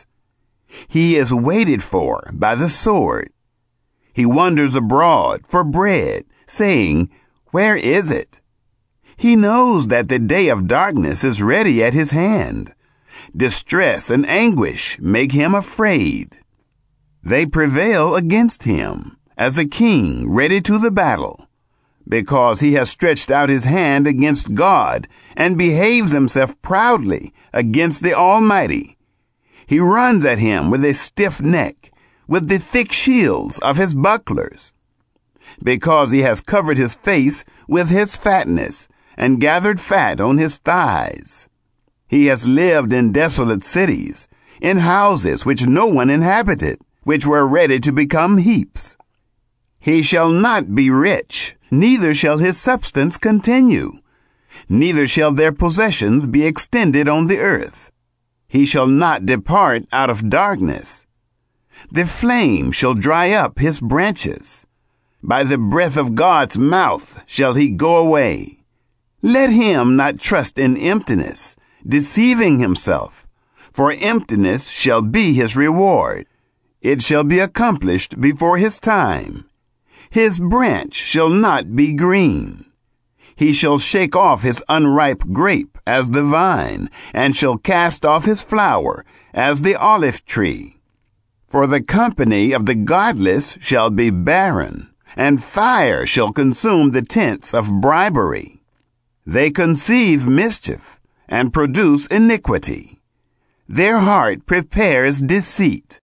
He is waited for by the sword. He wanders abroad for bread, saying, Where is it? He knows that the day of darkness is ready at his hand. Distress and anguish make him afraid. They prevail against him, as a king ready to the battle, because he has stretched out his hand against God and behaves himself proudly against the Almighty. He runs at him with a stiff neck, with the thick shields of his bucklers. Because he has covered his face with his fatness, and gathered fat on his thighs. He has lived in desolate cities, in houses which no one inhabited, which were ready to become heaps. He shall not be rich, neither shall his substance continue, neither shall their possessions be extended on the earth. He shall not depart out of darkness. The flame shall dry up his branches. By the breath of God's mouth shall he go away. Let him not trust in emptiness, deceiving himself, for emptiness shall be his reward. It shall be accomplished before his time. His branch shall not be green. He shall shake off his unripe grape as the vine, and shall cast off his flower as the olive tree. For the company of the godless shall be barren, and fire shall consume the tents of bribery. They conceive mischief, and produce iniquity. Their heart prepares deceit.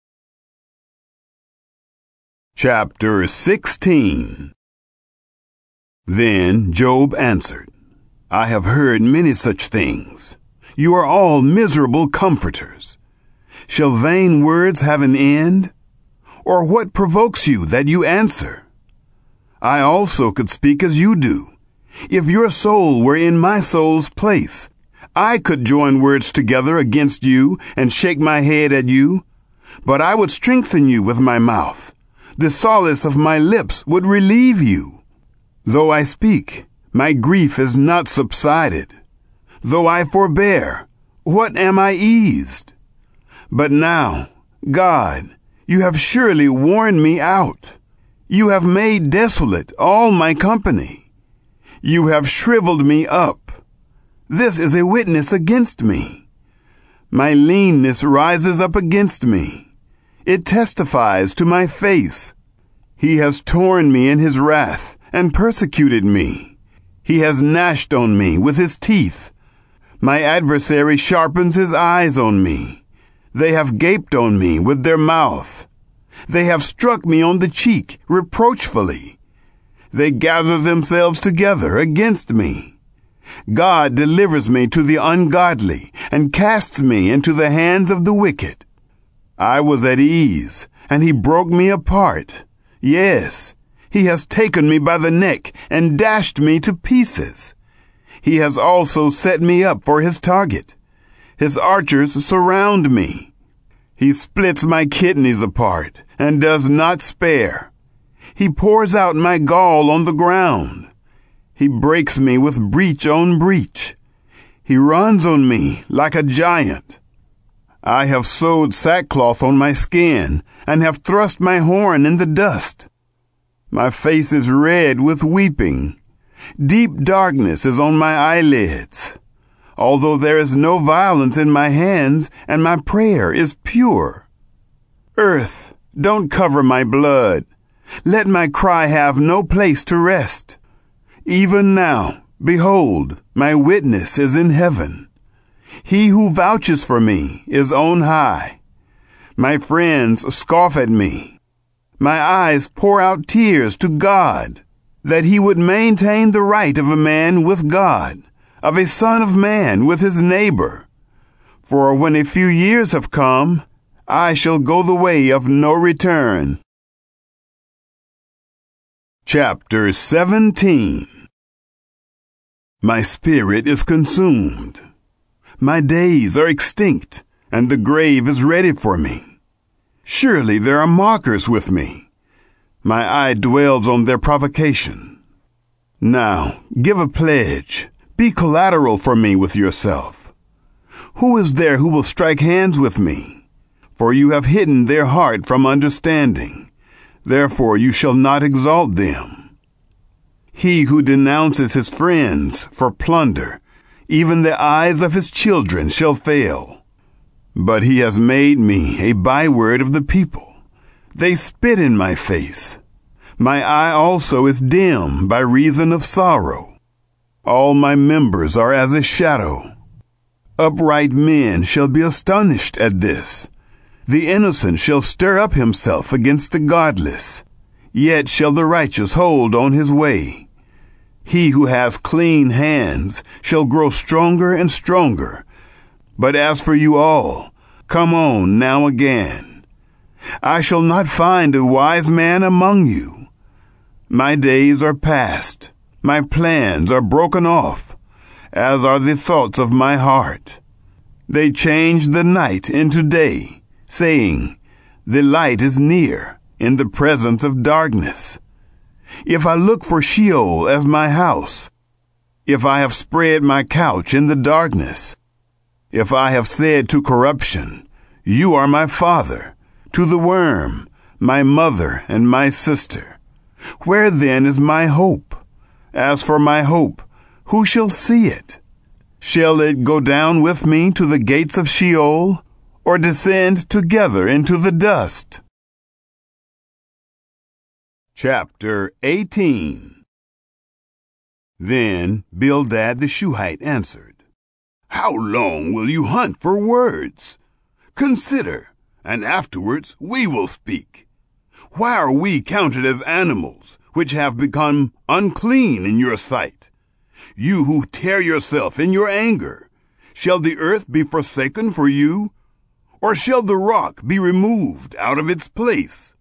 Chapter 16. Then Job answered, I have heard many such things. You are all miserable comforters. Shall vain words have an end? Or what provokes you that you answer? I also could speak as you do. If your soul were in my soul's place, I could join words together against you and shake my head at you. But I would strengthen you with my mouth. The solace of my lips would relieve you. Though I speak, my grief is not subsided. Though I forbear, what am I eased? But now, God, you have surely worn me out. You have made desolate all my company. You have shriveled me up. This is a witness against me. My leanness rises up against me. It testifies to my face. He has torn me in his wrath and persecuted me. He has gnashed on me with his teeth. My adversary sharpens his eyes on me. They have gaped on me with their mouth. They have struck me on the cheek reproachfully. They gather themselves together against me. God delivers me to the ungodly and casts me into the hands of the wicked. I was at ease, and he broke me apart. Yes, he has taken me by the neck and dashed me to pieces. He has also set me up for his target. His archers surround me. He splits my kidneys apart and does not spare. He pours out my gall on the ground. He breaks me with breach on breach. He runs on me like a giant. I have sewed sackcloth on my skin and have thrust my horn in the dust. My face is red with weeping. Deep darkness is on my eyelids. Although there is no violence in my hands and my prayer is pure. Earth, don't cover my blood. Let my cry have no place to rest. Even now, behold, my witness is in heaven. He who vouches for me is on high. My friends scoff at me. My eyes pour out tears to God, that he would maintain the right of a man with God, of a son of man with his neighbor. For when a few years have come, I shall go the way of no return. Chapter 17. My spirit is consumed. My days are extinct, and the grave is ready for me. Surely there are mockers with me. My eye dwells on their provocation. Now, give a pledge. Be collateral for me with yourself. Who is there who will strike hands with me? For you have hidden their heart from understanding. Therefore you shall not exalt them. He who denounces his friends for plunder, even the eyes of his children shall fail. But he has made me a byword of the people. They spit in my face. My eye also is dim by reason of sorrow. All my members are as a shadow. Upright men shall be astonished at this. The innocent shall stir up himself against the godless. Yet shall the righteous hold on his way. He who has clean hands shall grow stronger and stronger. But as for you all, come on now again. I shall not find a wise man among you. My days are past. My plans are broken off, as are the thoughts of my heart. They change the night into day, saying, the light is near, in the presence of darkness. If I look for Sheol as my house, if I have spread my couch in the darkness, if I have said to corruption, you are my father, to the worm, my mother and my sister, where then is my hope? As for my hope, who shall see it? Shall it go down with me to the gates of Sheol, or descend together into the dust? Chapter 18. Then Bildad the Shuhite answered, How long will you hunt for words? Consider, and afterwards we will speak. Why are we counted as animals, which have become unclean in your sight? You who tear yourself in your anger, shall the earth be forsaken for you? Or shall the rock be removed out of its place?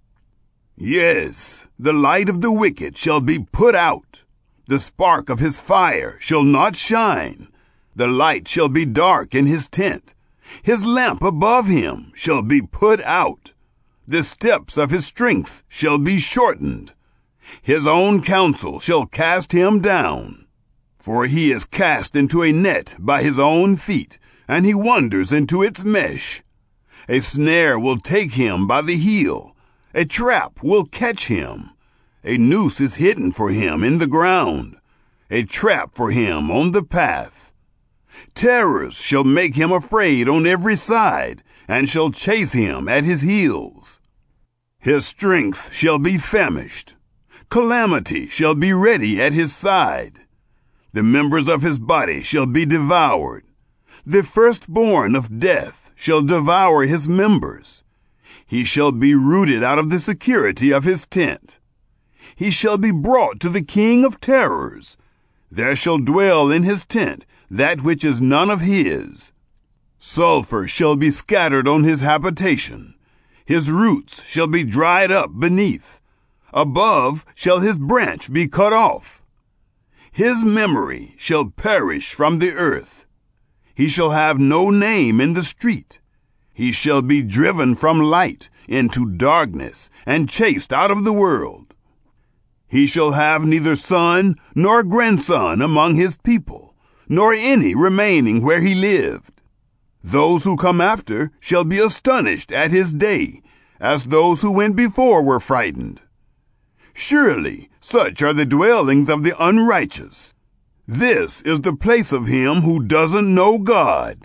Yes, the light of the wicked shall be put out. The spark of his fire shall not shine. The light shall be dark in his tent. His lamp above him shall be put out. The steps of his strength shall be shortened. His own counsel shall cast him down. For he is cast into a net by his own feet, and he wanders into its mesh. A snare will take him by the heel. A trap will catch him. A noose is hidden for him in the ground. A trap for him on the path. Terrors shall make him afraid on every side, and shall chase him at his heels. His strength shall be famished. Calamity shall be ready at his side. The members of his body shall be devoured. The firstborn of death shall devour his members. He shall be rooted out of the security of his tent. He shall be brought to the king of terrors. There shall dwell in his tent that which is none of his. Sulfur shall be scattered on his habitation. His roots shall be dried up beneath. Above shall his branch be cut off. His memory shall perish from the earth. He shall have no name in the street. He shall be driven from light into darkness and chased out of the world. He shall have neither son nor grandson among his people, nor any remaining where he lived. Those who come after shall be astonished at his day, as those who went before were frightened. Surely such are the dwellings of the unrighteous. This is the place of him who doesn't know God.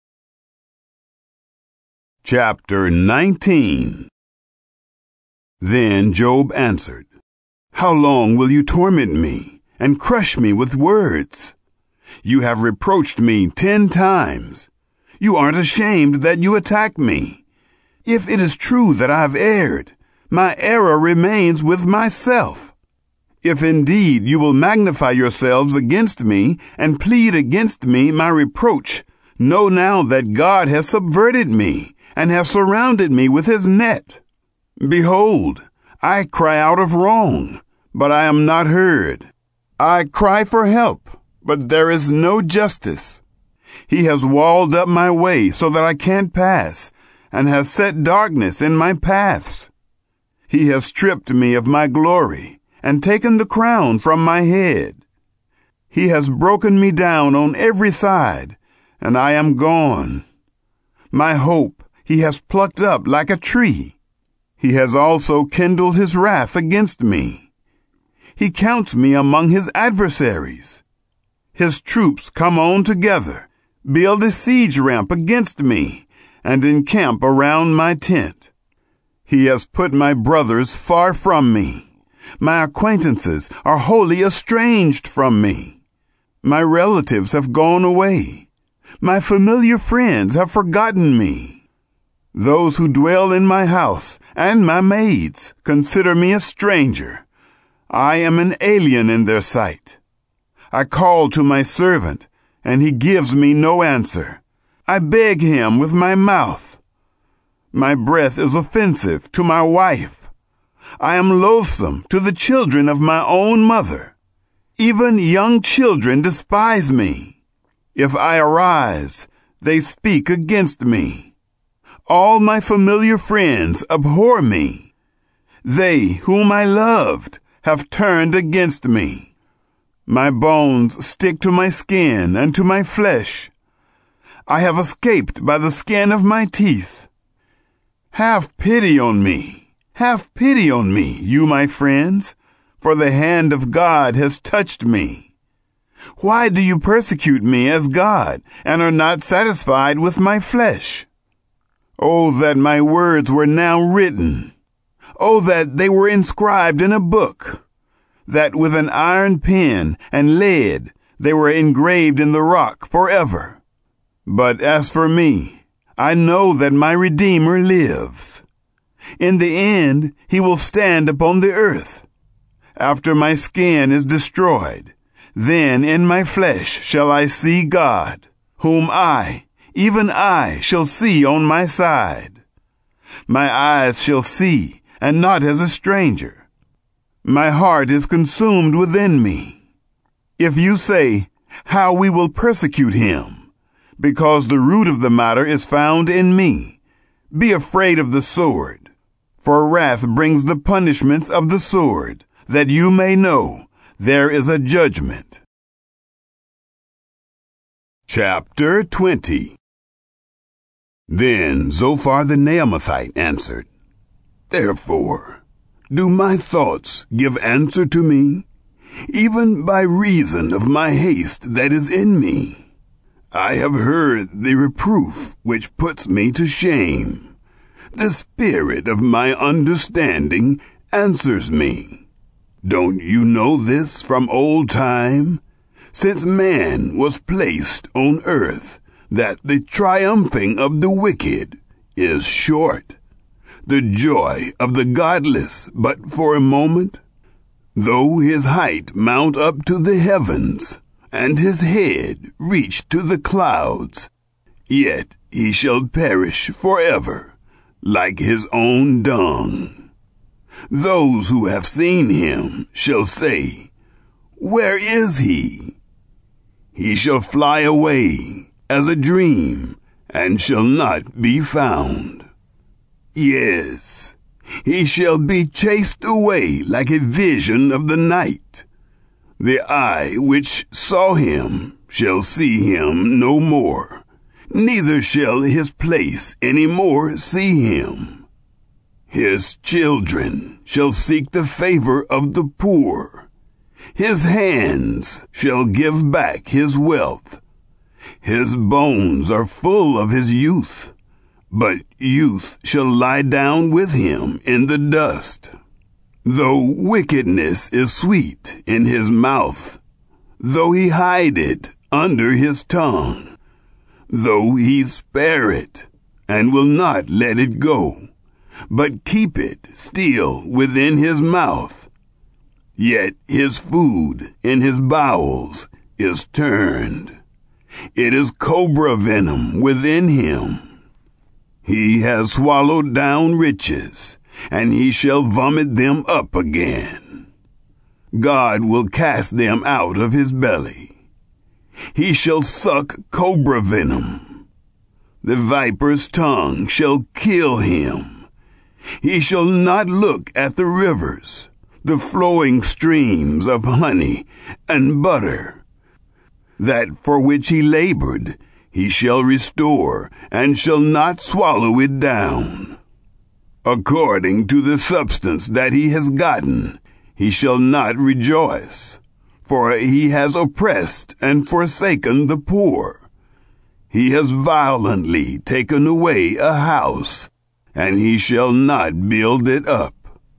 Chapter 19. Then Job answered, How long will you torment me and crush me with words? You have reproached me 10 times. You aren't ashamed that you attack me. If it is true that I've erred, my error remains with myself. If indeed you will magnify yourselves against me and plead against me my reproach, know now that God has subverted me and has surrounded me with his net. Behold, I cry out of wrong, but I am not heard. I cry for help, but there is no justice. He has walled up my way so that I can't pass, and has set darkness in my paths. He has stripped me of my glory and taken the crown from my head. He has broken me down on every side, and I am gone. My hope he has plucked up like a tree. He has also kindled his wrath against me. He counts me among his adversaries. His troops come on together, build a siege ramp against me, and encamp around my tent. He has put my brothers far from me. My acquaintances are wholly estranged from me. My relatives have gone away. My familiar friends have forgotten me. Those who dwell in my house and my maids consider me a stranger. I am an alien in their sight. I call to my servant, and he gives me no answer. I beg him with my mouth. My breath is offensive to my wife. I am loathsome to the children of my own mother. Even young children despise me. If I arise, they speak against me. All my familiar friends abhor me. They whom I loved have turned against me. My bones stick to my skin and to my flesh. I have escaped by the skin of my teeth. Have pity on me. Have pity on me, you my friends, for the hand of God has touched me. Why do you persecute me as God and are not satisfied with my flesh? Oh, that my words were now written. Oh, that they were inscribed in a book, that with an iron pen and lead they were engraved in the rock forever. But as for me, I know that my Redeemer lives. In the end, he will stand upon the earth. After my skin is destroyed, then in my flesh shall I see God, whom I, even I, shall see on my side. My eyes shall see, and not as a stranger. My heart is consumed within me. If you say, how we will persecute him, because the root of the matter is found in me, be afraid of the sword, for wrath brings the punishments of the sword, that you may know there is a judgment. Chapter 20. Then Zophar the Naamathite answered, Therefore, do my thoughts give answer to me, even by reason of my haste that is in me? I have heard the reproof which puts me to shame. The spirit of my understanding answers me. Don't you know this from old time, since man was placed on earth, that the triumphing of the wicked is short, the joy of the godless but for a moment? Though his height mount up to the heavens, and his head reach to the clouds, yet he shall perish forever, like his own dung. Those who have seen him shall say, Where is he? He shall fly away as a dream, and shall not be found. Yes, he shall be chased away like a vision of the night. The eye which saw him shall see him no more, neither shall his place any more see him. His children shall seek the favor of the poor. His hands shall give back his wealth. His bones are full of his youth, but youth shall lie down with him in the dust. Though wickedness is sweet in his mouth, though he hide it under his tongue, though he spare it and will not let it go, but keep it still within his mouth, yet his food in his bowels is turned. It is cobra venom within him. He has swallowed down riches, and he shall vomit them up again. God will cast them out of his belly. He shall suck cobra venom. The viper's tongue shall kill him. He shall not look at the rivers, the flowing streams of honey and butter. That for which he labored, he shall restore, and shall not swallow it down. According to the substance that he has gotten, he shall not rejoice, for he has oppressed and forsaken the poor. He has violently taken away a house, and he shall not build it up.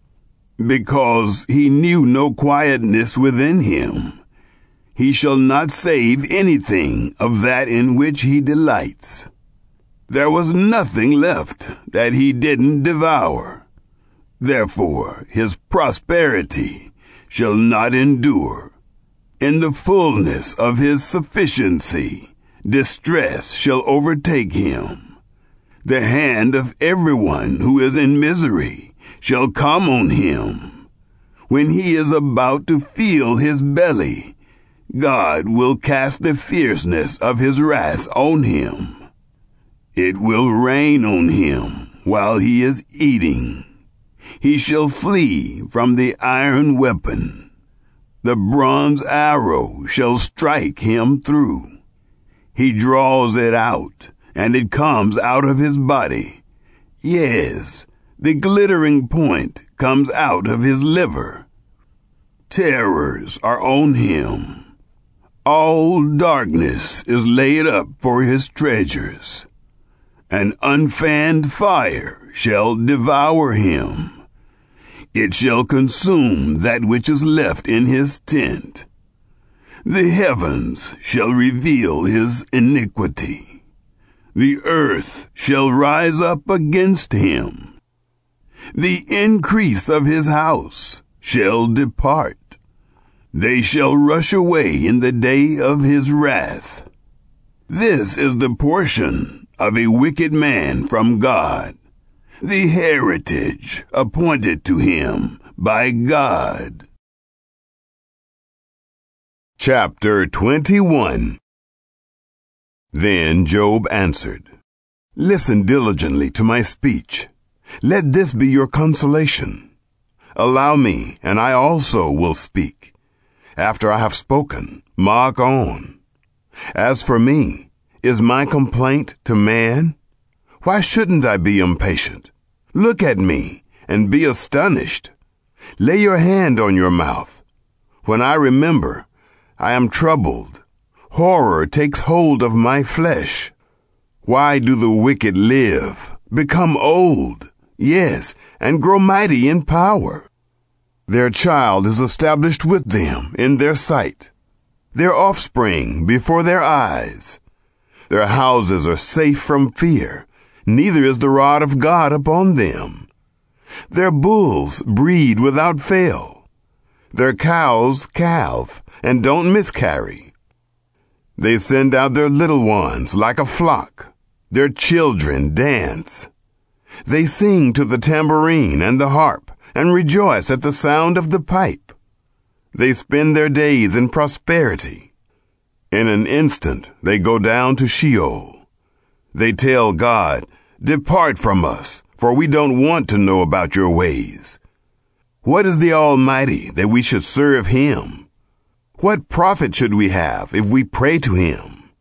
Because he knew no quietness within him, he shall not save anything of that in which he delights. There was nothing left that he didn't devour. Therefore his prosperity shall not endure. In the fullness of his sufficiency, distress shall overtake him. The hand of everyone who is in misery shall come on him. When he is about to feel his belly, God will cast the fierceness of his wrath on him. It will rain on him while he is eating. He shall flee from the iron weapon. The bronze arrow shall strike him through. He draws it out, and it comes out of his body. Yes, the glittering point comes out of his liver. Terrors are on him. All darkness is laid up for his treasures. An unfanned fire shall devour him. It shall consume that which is left in his tent. The heavens shall reveal his iniquity. The earth shall rise up against him. The increase of his house shall depart. They shall rush away in the day of his wrath. This is the portion of a wicked man from God, the heritage appointed to him by God. Chapter 21. Then Job answered, Listen diligently to my speech. Let this be your consolation. Allow me, and I also will speak. After I have spoken, mock on. As for me, is my complaint to man? Why shouldn't I be impatient? Look at me, and be astonished. Lay your hand on your mouth. When I remember, I am troubled. Horror takes hold of my flesh. Why do the wicked live, become old, yes, and grow mighty in power? Their child is established with them in their sight, their offspring before their eyes. Their houses are safe from fear, neither is the rod of God upon them. Their bulls breed without fail. Their cows calve and don't miscarry. They send out their little ones like a flock. Their children dance. They sing to the tambourine and the harp, and rejoice at the sound of the pipe. They spend their days in prosperity. In an instant they go down to Sheol. They tell God, Depart from us, for we don't want to know about your ways. What is the Almighty that we should serve him? What profit should we have if we pray to him?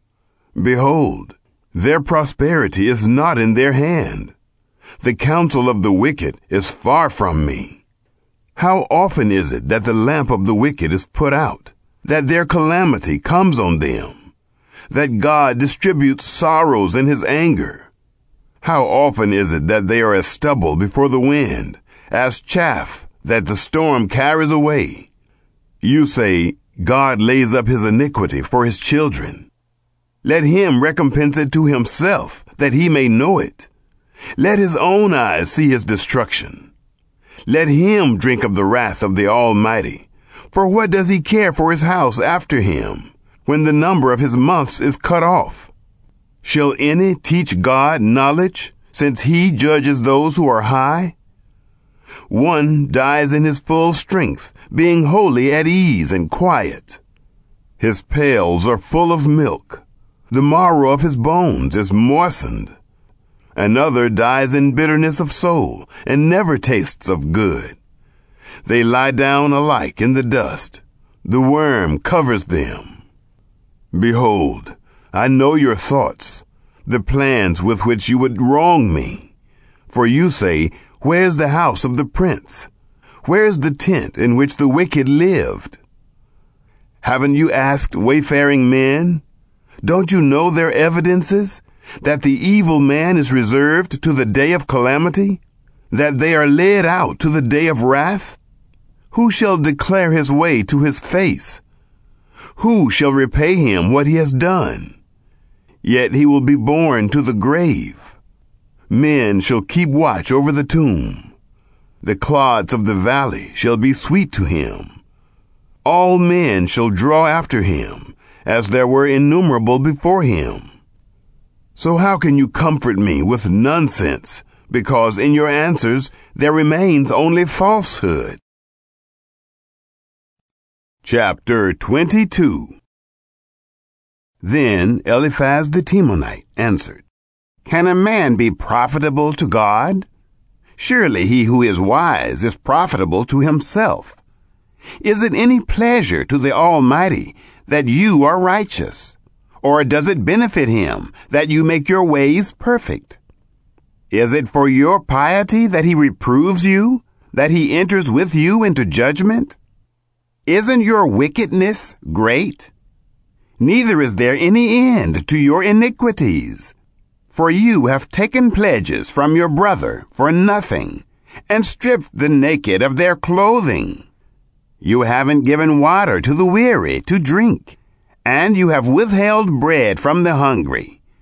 Behold, their prosperity is not in their hand. The counsel of the wicked is far from me. How often is it that the lamp of the wicked is put out, that their calamity comes on them, that God distributes sorrows in his anger? How often is it that they are as stubble before the wind, as chaff that the storm carries away? You say, God lays up his iniquity for his children. Let him recompense it to himself, that he may know it. Let his own eyes see his destruction. Let him drink of the wrath of the Almighty. For what does he care for his house after him, when the number of his months is cut off? Shall any teach God knowledge, since he judges those who are high? One dies in his full strength, being wholly at ease and quiet. His pails are full of milk. The marrow of his bones is moistened. Another dies in bitterness of soul, and never tastes of good. They lie down alike in the dust. The worm covers them. Behold, I know your thoughts, the plans with which you would wrong me. For you say, Where's the house of the prince? Where's the tent in which the wicked lived? Haven't you asked wayfaring men? Don't you know their evidences? That the evil man is reserved to the day of calamity? That they are led out to the day of wrath? Who shall declare his way to his face? Who shall repay him what he has done? Yet he will be borne to the grave. Men shall keep watch over the tomb. The clods of the valley shall be sweet to him. All men shall draw after him, as there were innumerable before him. So how can you comfort me with nonsense, because in your answers there remains only falsehood? Chapter 22. Then Eliphaz the Temanite answered, Can a man be profitable to God? Surely he who is wise is profitable to himself. Is it any pleasure to the Almighty that you are righteous? Or does it benefit him that you make your ways perfect? Is it for your piety that he reproves you, that he enters with you into judgment? Isn't your wickedness great? Neither is there any end to your iniquities. For you have taken pledges from your brother for nothing, and stripped the naked of their clothing. You haven't given water to the weary to drink, and you have withheld bread from the hungry.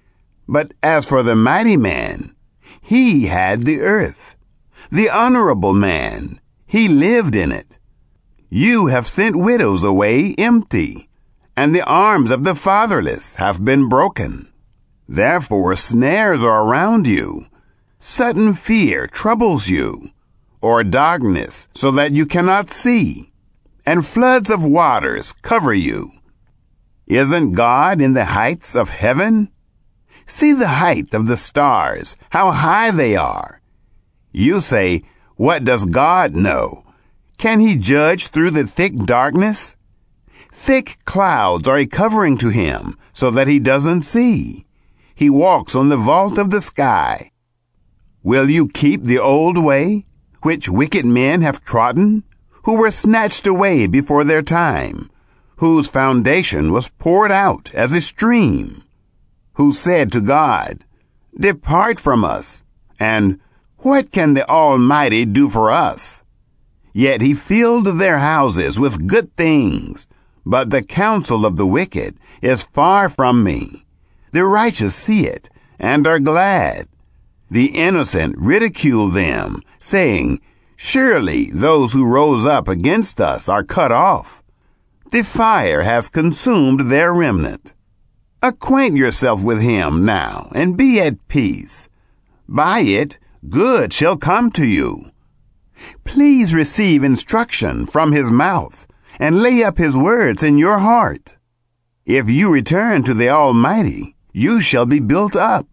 But as for the mighty man, he had the earth. The honorable man, he lived in it. You have sent widows away empty, and the arms of the fatherless have been broken. Therefore snares are around you. Sudden fear troubles you, or darkness so that you cannot see, and floods of waters cover you. Isn't God in the heights of heaven? See the height of the stars, how high they are. You say, what does God know? Can he judge through the thick darkness? Thick clouds are a covering to him, so that he doesn't see. He walks on the vault of the sky. Will you keep the old way, which wicked men have trodden, who were snatched away before their time, whose foundation was poured out as a stream, who said to God, depart from us, and what can the Almighty do for us? Yet he filled their houses with good things, but the counsel of the wicked is far from me. The righteous see it, and are glad. The innocent ridicule them, saying, surely those who rose up against us are cut off. The fire has consumed their remnant. Acquaint yourself with him now, and be at peace. By it, good shall come to you. Please receive instruction from his mouth, and lay up his words in your heart. If you return to the Almighty, you shall be built up.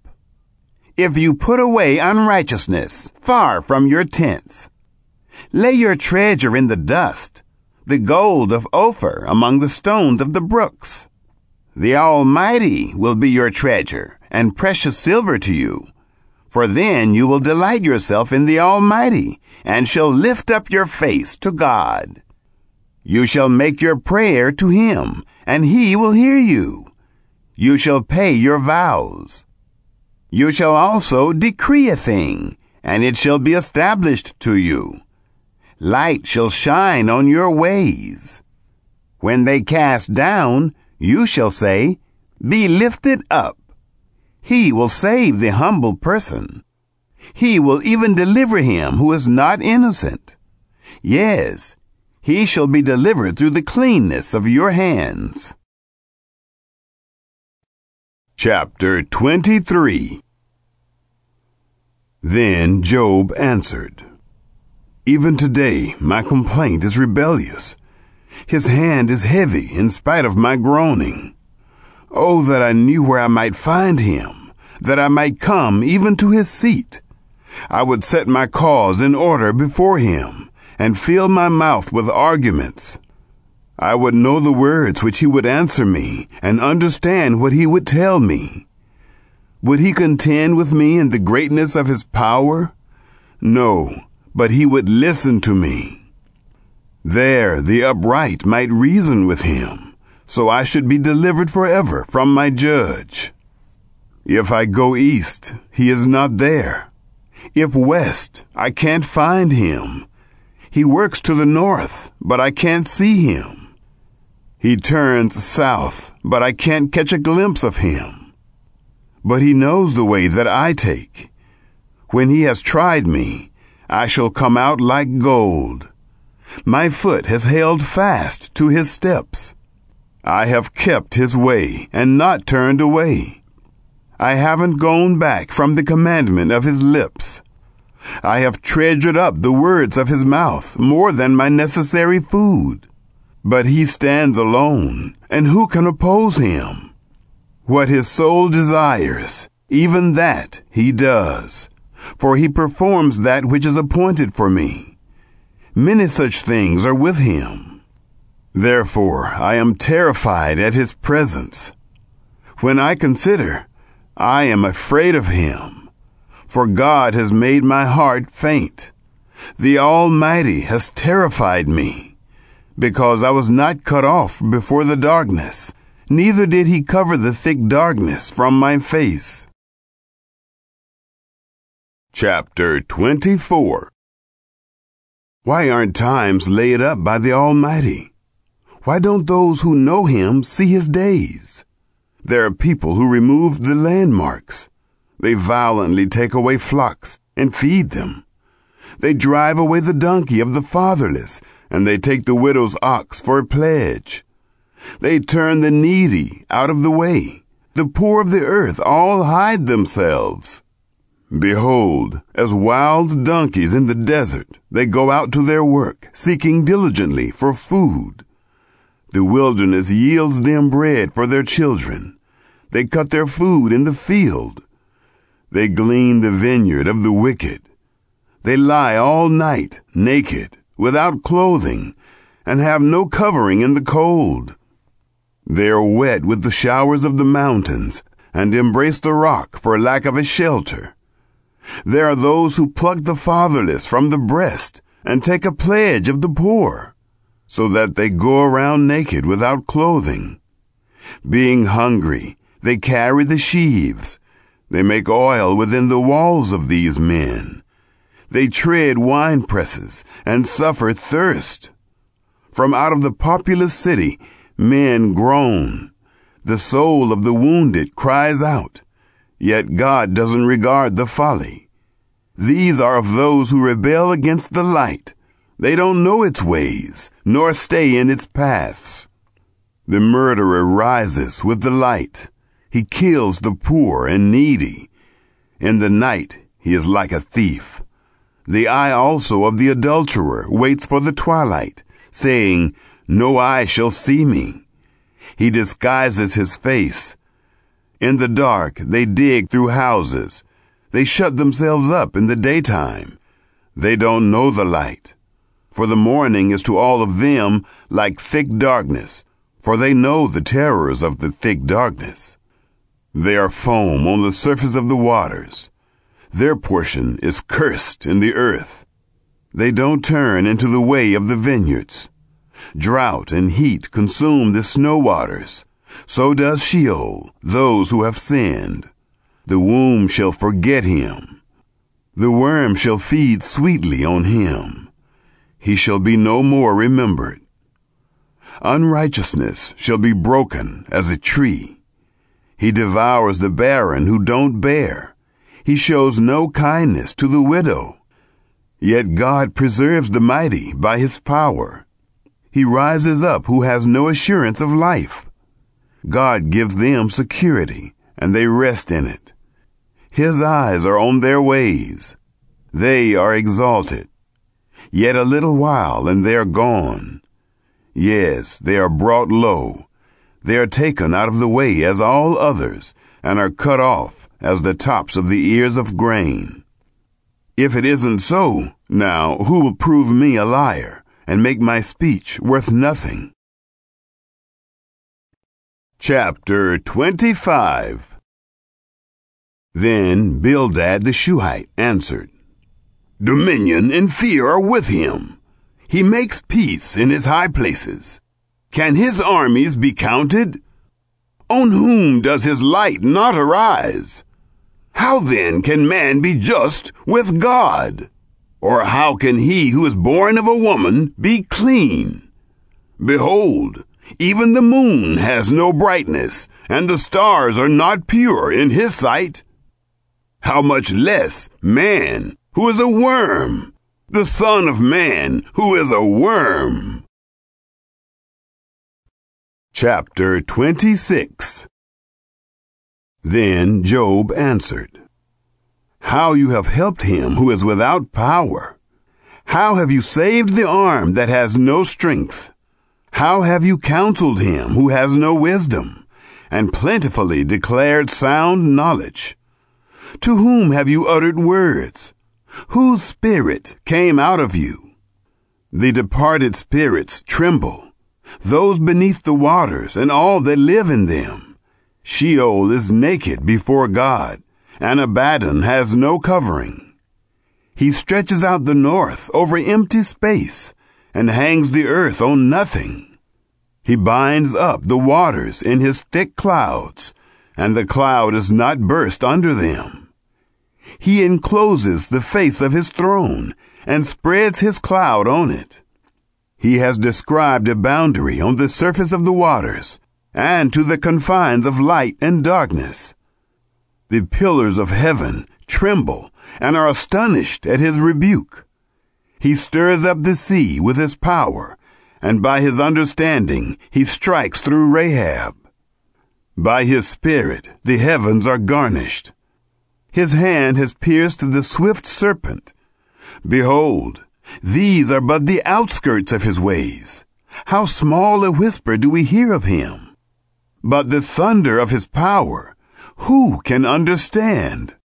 If you put away unrighteousness far from your tents, lay your treasure in the dust, the gold of Ophir among the stones of the brooks. The Almighty will be your treasure, and precious silver to you. For then you will delight yourself in the Almighty, and shall lift up your face to God. You shall make your prayer to him, and he will hear you. You shall pay your vows. You shall also decree a thing, and it shall be established to you. Light shall shine on your ways. When they cast down, you shall say, be lifted up. He will save the humble person. He will even deliver him who is not innocent. Yes, he shall be delivered through the cleanness of your hands. Chapter 23. Then Job answered, even today my complaint is rebellious. His hand is heavy in spite of my groaning. Oh, that I knew where I might find him, that I might come even to his seat. I would set my cause in order before him, and fill my mouth with arguments. I would know the words which he would answer me, and understand what he would tell me. Would he contend with me in the greatness of his power? No, but he would listen to me. There the upright might reason with him, so I should be delivered forever from my judge. If I go east, he is not there. If west, I can't find him. He works to the north, but I can't see him. He turns south, but I can't catch a glimpse of him. But he knows the way that I take. When he has tried me, I shall come out like gold. My foot has held fast to his steps. I have kept his way and not turned away. I haven't gone back from the commandment of his lips. I have treasured up the words of his mouth more than my necessary food. But he stands alone, and who can oppose him? What his soul desires, even that he does, for he performs that which is appointed for me. Many such things are with him. Therefore I am terrified at his presence. When I consider, I am afraid of him, for God has made my heart faint. The Almighty has terrified me, because I was not cut off before the darkness, neither did he cover the thick darkness from my face. Chapter 24. Why aren't times laid up by the Almighty? Why don't those who know him see his days? There are people who remove the landmarks. They violently take away flocks and feed them. They drive away the donkey of the fatherless, and they take the widow's ox for a pledge. They turn the needy out of the way. The poor of the earth all hide themselves. Behold, as wild donkeys in the desert, they go out to their work, seeking diligently for food. The wilderness yields them bread for their children. They cut their food in the field. They glean the vineyard of the wicked. They lie all night, naked, without clothing, and have no covering in the cold. They are wet with the showers of the mountains, and embrace the rock for lack of a shelter. There are those who pluck the fatherless from the breast, and take a pledge of the poor, so that they go around naked without clothing. Being hungry, they carry the sheaves. They make oil within the walls of these men. They tread wine presses and suffer thirst. From out of the populous city, men groan. The soul of the wounded cries out. Yet God doesn't regard the folly. These are of those who rebel against the light. They don't know its ways, nor stay in its paths. The murderer rises with the light. He kills the poor and needy. In the night he is like a thief. The eye also of the adulterer waits for the twilight, saying, "No eye shall see me." He disguises his face. In the dark they dig through houses. They shut themselves up in the daytime. They don't know the light. For the morning is to all of them like thick darkness, for they know the terrors of the thick darkness. They are foam on the surface of the waters. Their portion is cursed in the earth. They don't turn into the way of the vineyards. Drought and heat consume the snow waters. So does Sheol, those who have sinned. The womb shall forget him. The worm shall feed sweetly on him. He shall be no more remembered. Unrighteousness shall be broken as a tree. He devours the barren who don't bear. He shows no kindness to the widow. Yet God preserves the mighty by his power. He rises up who has no assurance of life. God gives them security, and they rest in it. His eyes are on their ways. They are exalted. Yet a little while, and they are gone. Yes, they are brought low. They are taken out of the way as all others, and are cut off as the tops of the ears of grain. If it isn't so, now who will prove me a liar and make my speech worth nothing? Chapter 25. Then Bildad the Shuhite answered, "Dominion and fear are with him. He makes peace in his high places. Can his armies be counted? On whom does his light not arise? How then can man be just with God? Or how can he who is born of a woman be clean? Behold, even the moon has no brightness, and the stars are not pure in his sight. How much less man, who is a worm, the son of man, who is a worm." Chapter 26. Then Job answered, "How you have helped him who is without power! How have you saved the arm that has no strength! How have you counseled him who has no wisdom, and plentifully declared sound knowledge? To whom have you uttered words? Whose spirit came out of you? The departed spirits tremble, those beneath the waters and all that live in them. Sheol is naked before God, and Abaddon has no covering. He stretches out the north over empty space, and hangs the earth on nothing. He binds up the waters in his thick clouds, and the cloud is not burst under them. He encloses the face of his throne, and spreads his cloud on it. He has described a boundary on the surface of the waters, and to the confines of light and darkness. The pillars of heaven tremble and are astonished at his rebuke. He stirs up the sea with his power, and by his understanding he strikes through Rahab. By his spirit the heavens are garnished. His hand has pierced the swift serpent. Behold, these are but the outskirts of his ways. How small a whisper do we hear of him! But the thunder of his power, who can understand?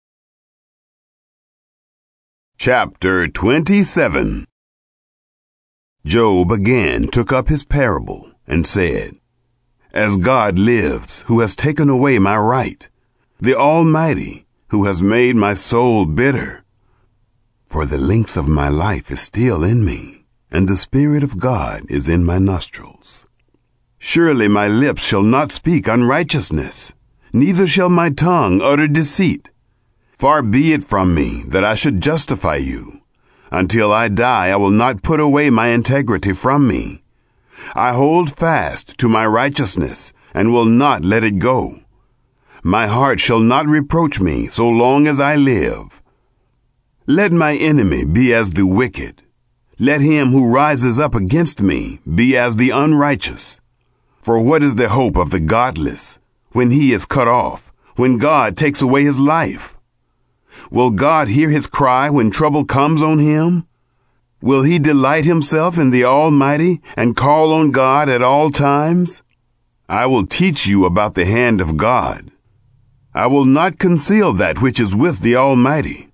Chapter 27. Job again took up his parable and said, As God lives, who has taken away my right, the Almighty, who has made my soul bitter. For the length of my life is still in me, and the Spirit of God is in my nostrils. Surely my lips shall not speak unrighteousness, neither shall my tongue utter deceit. Far be it from me that I should justify you. Until I die, I will not put away my integrity from me. I hold fast to my righteousness, and will not let it go. My heart shall not reproach me so long as I live. Let my enemy be as the wicked. Let him who rises up against me be as the unrighteous. For what is the hope of the godless when he is cut off, when God takes away his life? Will God hear his cry when trouble comes on him? Will he delight himself in the Almighty and call on God at all times? I will teach you about the hand of God. I will not conceal that which is with the Almighty.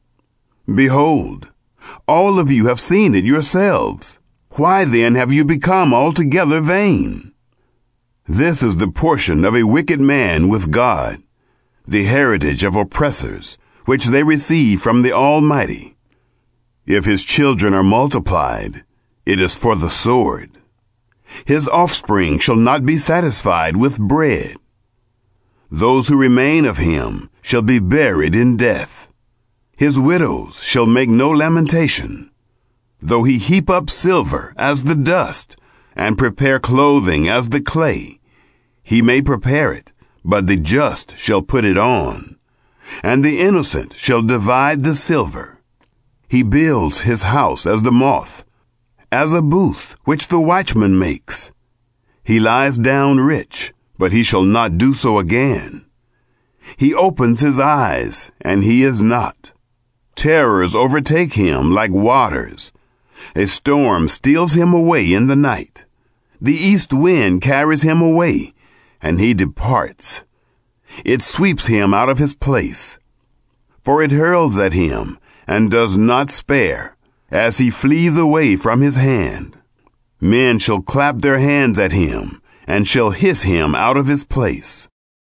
Behold, all of you have seen it yourselves. Why then have you become altogether vain? This is the portion of a wicked man with God, the heritage of oppressors, which they receive from the Almighty. If his children are multiplied, it is for the sword. His offspring shall not be satisfied with bread. Those who remain of him shall be buried in death. His widows shall make no lamentation. Though he heap up silver as the dust, and prepare clothing as the clay, he may prepare it, but the just shall put it on, and the innocent shall divide the silver. He builds his house as the moth, as a booth which the watchman makes. He lies down rich, but he shall not do so again. He opens his eyes, and he is not. Terrors overtake him like waters. A storm steals him away in the night. The east wind carries him away, and he departs. It sweeps him out of his place. For it hurls at him, and does not spare, as he flees away from his hand. Men shall clap their hands at him, and shall hiss him out of his place.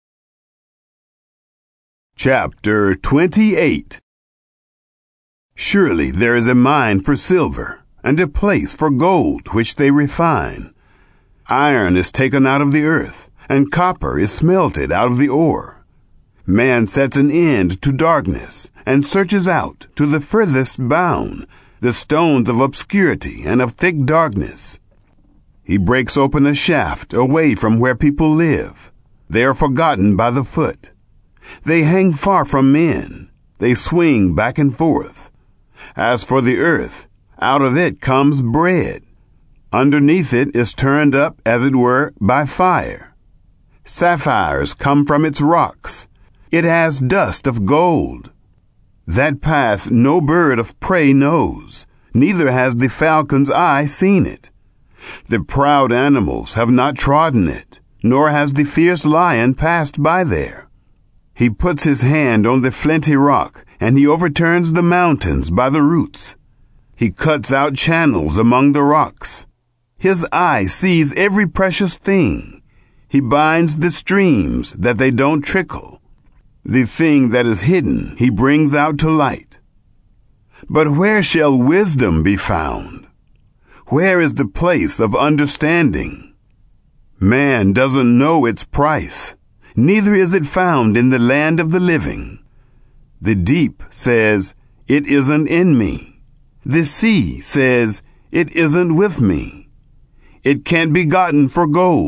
Chapter 28. Surely there is a mine for silver, and a place for gold which they refine. Iron is taken out of the earth, and copper is smelted out of the ore. Man sets an end to darkness, and searches out to the furthest bound the stones of obscurity and of thick darkness. He breaks open a shaft away from where people live. They are forgotten by the foot. They hang far from men. They swing back and forth. As for the earth, out of it comes bread. Underneath it is turned up, as it were, by fire. Sapphires come from its rocks. It has dust of gold. That path no bird of prey knows, neither has the falcon's eye seen it. The proud animals have not trodden it, nor has the fierce lion passed by there. He puts his hand on the flinty rock, and he overturns the mountains by the roots. He cuts out channels among the rocks. His eye sees every precious thing. He binds the streams that they don't trickle. The thing that is hidden he brings out to light. But where shall wisdom be found? Where is the place of understanding? Man doesn't know its price, neither is it found in the land of the living. The deep says, "It isn't in me." The sea says, "It isn't with me." It can't be gotten for gold,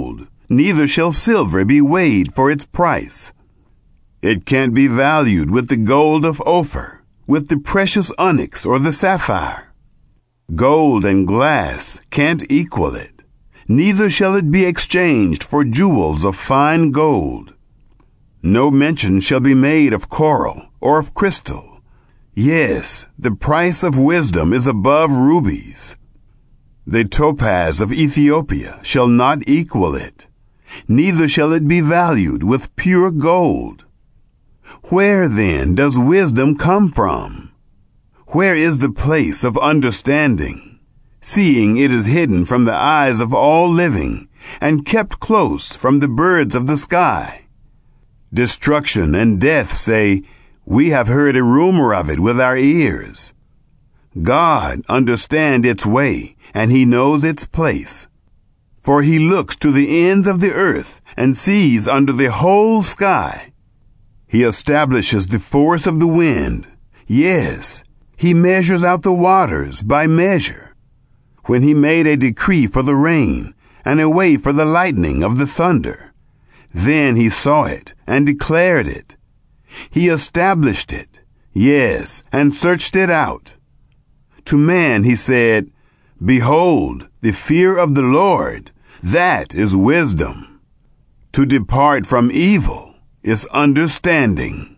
neither shall silver be weighed for its price. It can't be valued with the gold of Ophir, with the precious onyx or the sapphire. Gold and glass can't equal it, neither shall it be exchanged for jewels of fine gold. No mention shall be made of coral or of crystal. Yes, the price of wisdom is above rubies. The topaz of Ethiopia shall not equal it, neither shall it be valued with pure gold. Where then does wisdom come from? Where is the place of understanding, seeing it is hidden from the eyes of all living, and kept close from the birds of the sky? Destruction and death say, "We have heard a rumor of it with our ears." God understands its way, and he knows its place. For he looks to the ends of the earth and sees under the whole sky. He establishes the force of the wind. Yes, he measures out the waters by measure. When he made a decree for the rain and a way for the lightning of the thunder, then he saw it and declared it. He established it, yes, and searched it out. To man he said, "Behold, the fear of the Lord, that is wisdom. To depart from evil is understanding."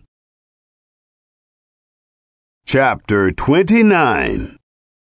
Chapter 29.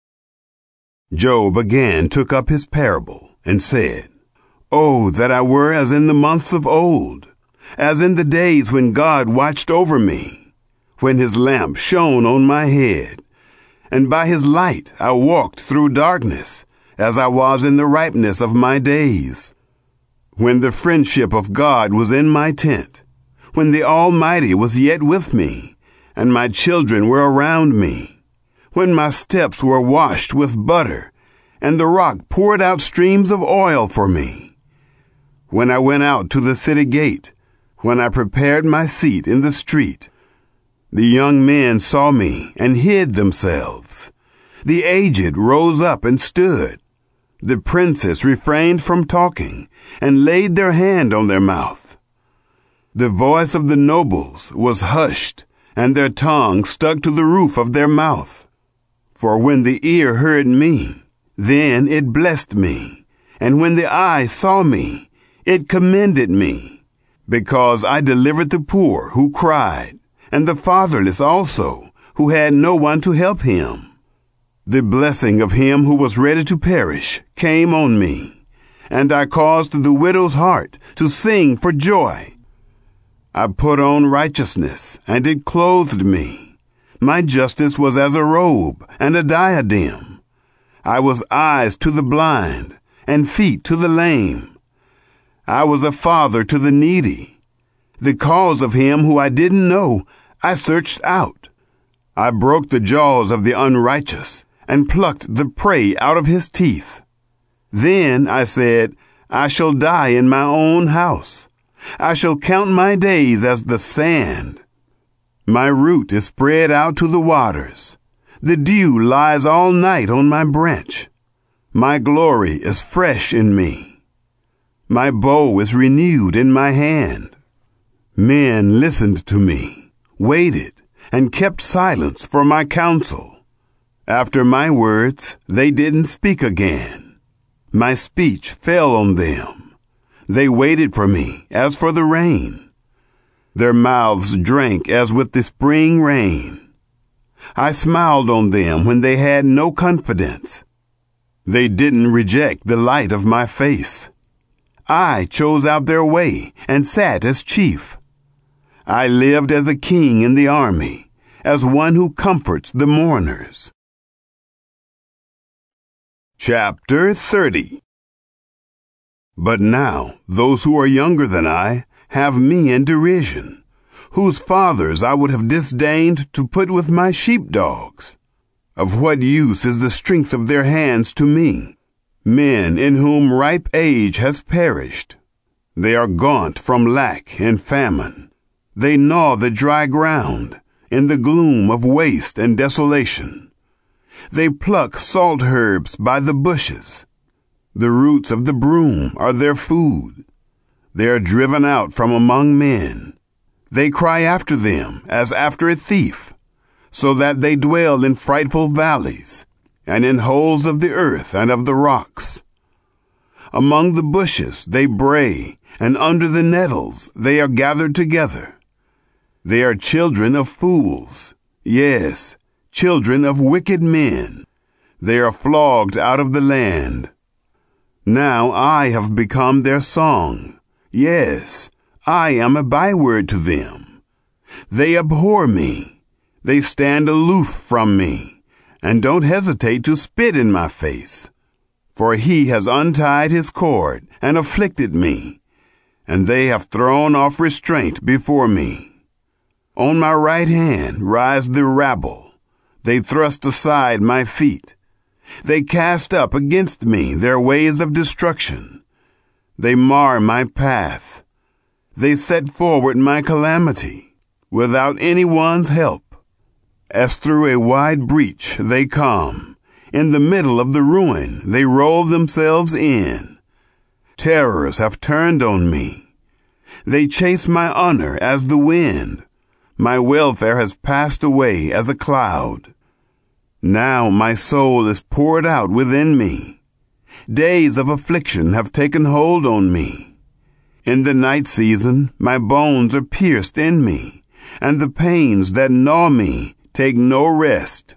Job again took up his parable and said, "Oh, that I were as in the months of old, as in the days when God watched over me, when his lamp shone on my head, and by his light I walked through darkness, as I was in the ripeness of my days. When the friendship of God was in my tent, when the Almighty was yet with me, and my children were around me, when my steps were washed with butter, and the rock poured out streams of oil for me. When I went out to the city gate, when I prepared my seat in the street, the young men saw me and hid themselves. The aged rose up and stood. The princes refrained from talking and laid their hand on their mouth. The voice of the nobles was hushed, and their tongue stuck to the roof of their mouth. For when the ear heard me, then it blessed me, and when the eye saw me, it commended me, because I delivered the poor who cried, and the fatherless also, who had no one to help him. The blessing of him who was ready to perish came on me, and I caused the widow's heart to sing for joy. I put on righteousness, and it clothed me. My justice was as a robe and a diadem. I was eyes to the blind, and feet to the lame. I was a father to the needy. The cause of him who I didn't know, I searched out. I broke the jaws of the unrighteous, and plucked the prey out of his teeth. Then I said, I shall die in my own house. I shall count my days as the sand. My root is spread out to the waters. The dew lies all night on my branch. My glory is fresh in me. My bow is renewed in my hand. Men listened to me, waited, and kept silence for my counsel. After my words, they didn't speak again. My speech fell on them. They waited for me as for the rain. Their mouths drank as with the spring rain. I smiled on them when they had no confidence. They didn't reject the light of my face. I chose out their way and sat as chief. I lived as a king in the army, as one who comforts the mourners. Chapter 30. But now those who are younger than I have me in derision, whose fathers I would have disdained to put with my sheepdogs. Of what use is the strength of their hands to me? Men in whom ripe age has perished. They are gaunt from lack and famine. They gnaw the dry ground in the gloom of waste and desolation. They pluck salt herbs by the bushes. The roots of the broom are their food. They are driven out from among men. They cry after them as after a thief, so that they dwell in frightful valleys, and in holes of the earth and of the rocks. Among the bushes they bray, and under the nettles they are gathered together. They are children of fools, yes, children of wicked men. They are flogged out of the land. Now I have become their song. Yes, I am a byword to them. They abhor me. They stand aloof from me, and don't hesitate to spit in my face. For he has untied his cord and afflicted me, and they have thrown off restraint before me. On my right hand rise the rabble. They thrust aside my feet. They cast up against me their ways of destruction. They mar my path. They set forward my calamity without anyone's help. As through a wide breach they come. In the middle of the ruin they roll themselves in. Terrors have turned on me. They chase my honor as the wind. My welfare has passed away as a cloud. Now my soul is poured out within me. Days of affliction have taken hold on me. In the night season my bones are pierced in me, and the pains that gnaw me take no rest.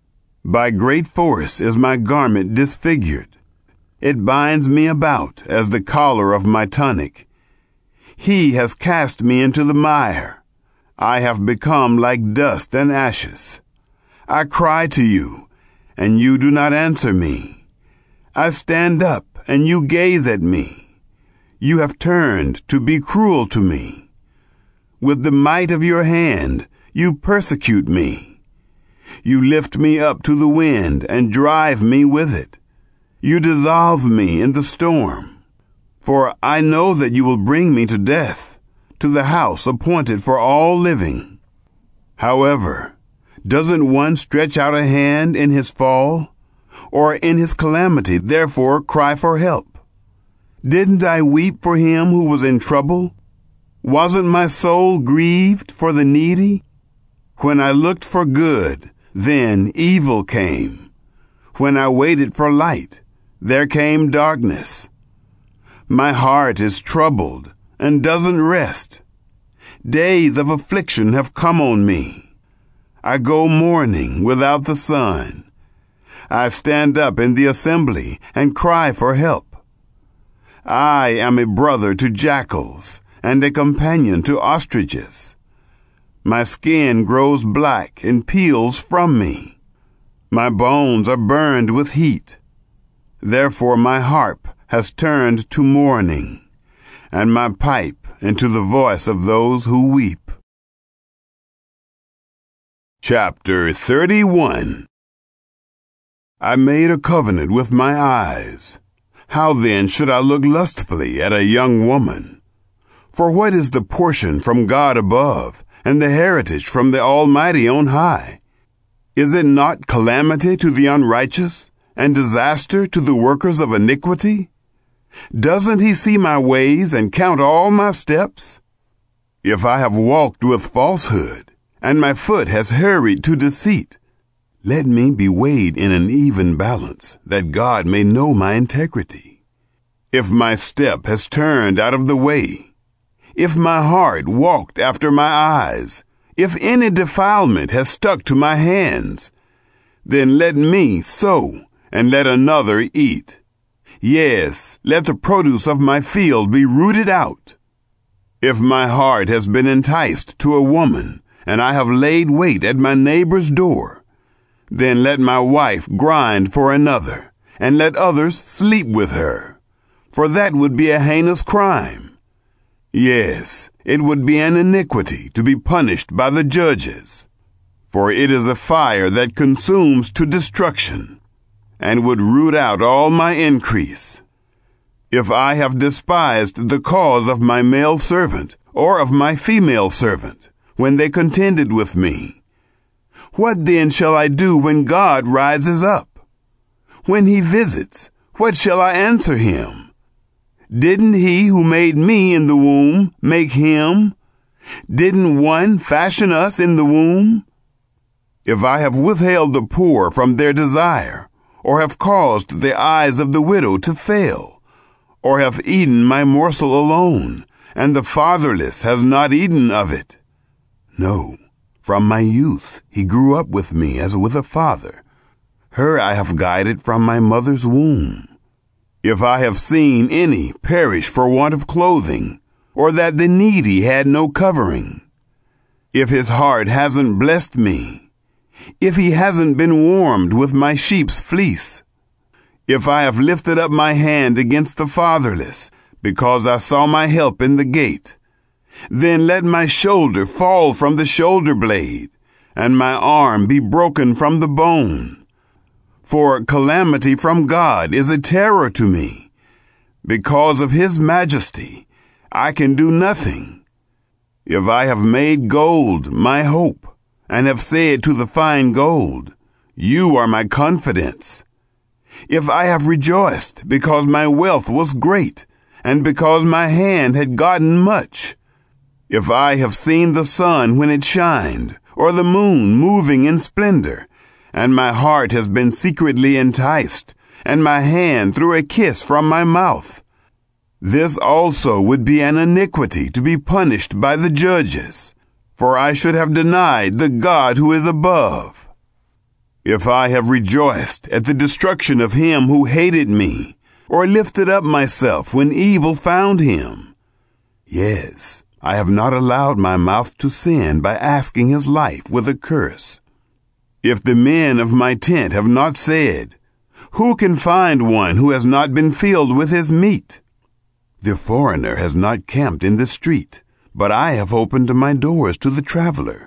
By great force is my garment disfigured. It binds me about as the collar of my tunic. He has cast me into the mire. I have become like dust and ashes. I cry to you, and you do not answer me. I stand up, and you gaze at me. You have turned to be cruel to me. With the might of your hand, you persecute me. You lift me up to the wind and drive me with it. You dissolve me in the storm. For I know that you will bring me to death, to the house appointed for all living. However, doesn't one stretch out a hand in his fall, or in his calamity therefore cry for help? Didn't I weep for him who was in trouble? Wasn't my soul grieved for the needy? When I looked for good, then evil came. When I waited for light, there came darkness. My heart is troubled and doesn't rest. Days of affliction have come on me. I go mourning without the sun. I stand up in the assembly and cry for help. I am a brother to jackals and a companion to ostriches. My skin grows black and peels from me. My bones are burned with heat. Therefore my harp has turned to mourning, and my pipe into the voice of those who weep. Chapter 31. I made a covenant with my eyes. How then should I look lustfully at a young woman? For what is the portion from God above, and the heritage from the Almighty on high? Is it not calamity to the unrighteous, and disaster to the workers of iniquity? Doesn't he see my ways and count all my steps? If I have walked with falsehood, and my foot has hurried to deceit, let me be weighed in an even balance, that God may know my integrity. If my step has turned out of the way, if my heart walked after my eyes, if any defilement has stuck to my hands, then let me sow, and let another eat. Yes, let the produce of my field be rooted out. If my heart has been enticed to a woman, and I have laid wait at my neighbor's door, then let my wife grind for another, and let others sleep with her. For that would be a heinous crime. Yes, it would be an iniquity to be punished by the judges. For it is a fire that consumes to destruction, and would root out all my increase. If I have despised the cause of my male servant, or of my female servant, when they contended with me, what then shall I do when God rises up? When he visits, what shall I answer him? Didn't he who made me in the womb make him? Didn't one fashion us in the womb? If I have withheld the poor from their desire, or have caused the eyes of the widow to fail, or have eaten my morsel alone, and the fatherless has not eaten of it. No, from my youth he grew up with me as with a father. Her I have guided from my mother's womb. If I have seen any perish for want of clothing, or that the needy had no covering, if his heart hasn't blessed me, if he hasn't been warmed with my sheep's fleece, if I have lifted up my hand against the fatherless, because I saw my help in the gate, then let my shoulder fall from the shoulder blade, and my arm be broken from the bone. For calamity from God is a terror to me. Because of his majesty, I can do nothing. If I have made gold my hope, and have said to the fine gold, you are my confidence. If I have rejoiced because my wealth was great, and because my hand had gotten much, if I have seen the sun when it shined, or the moon moving in splendor, and my heart has been secretly enticed, and my hand threw a kiss from my mouth, this also would be an iniquity to be punished by the judges, for I should have denied the God who is above. If I have rejoiced at the destruction of him who hated me, or lifted up myself when evil found him, yes, I have not allowed my mouth to sin by asking his life with a curse. If the men of my tent have not said, who can find one who has not been filled with his meat? The foreigner has not camped in the street, but I have opened my doors to the traveler.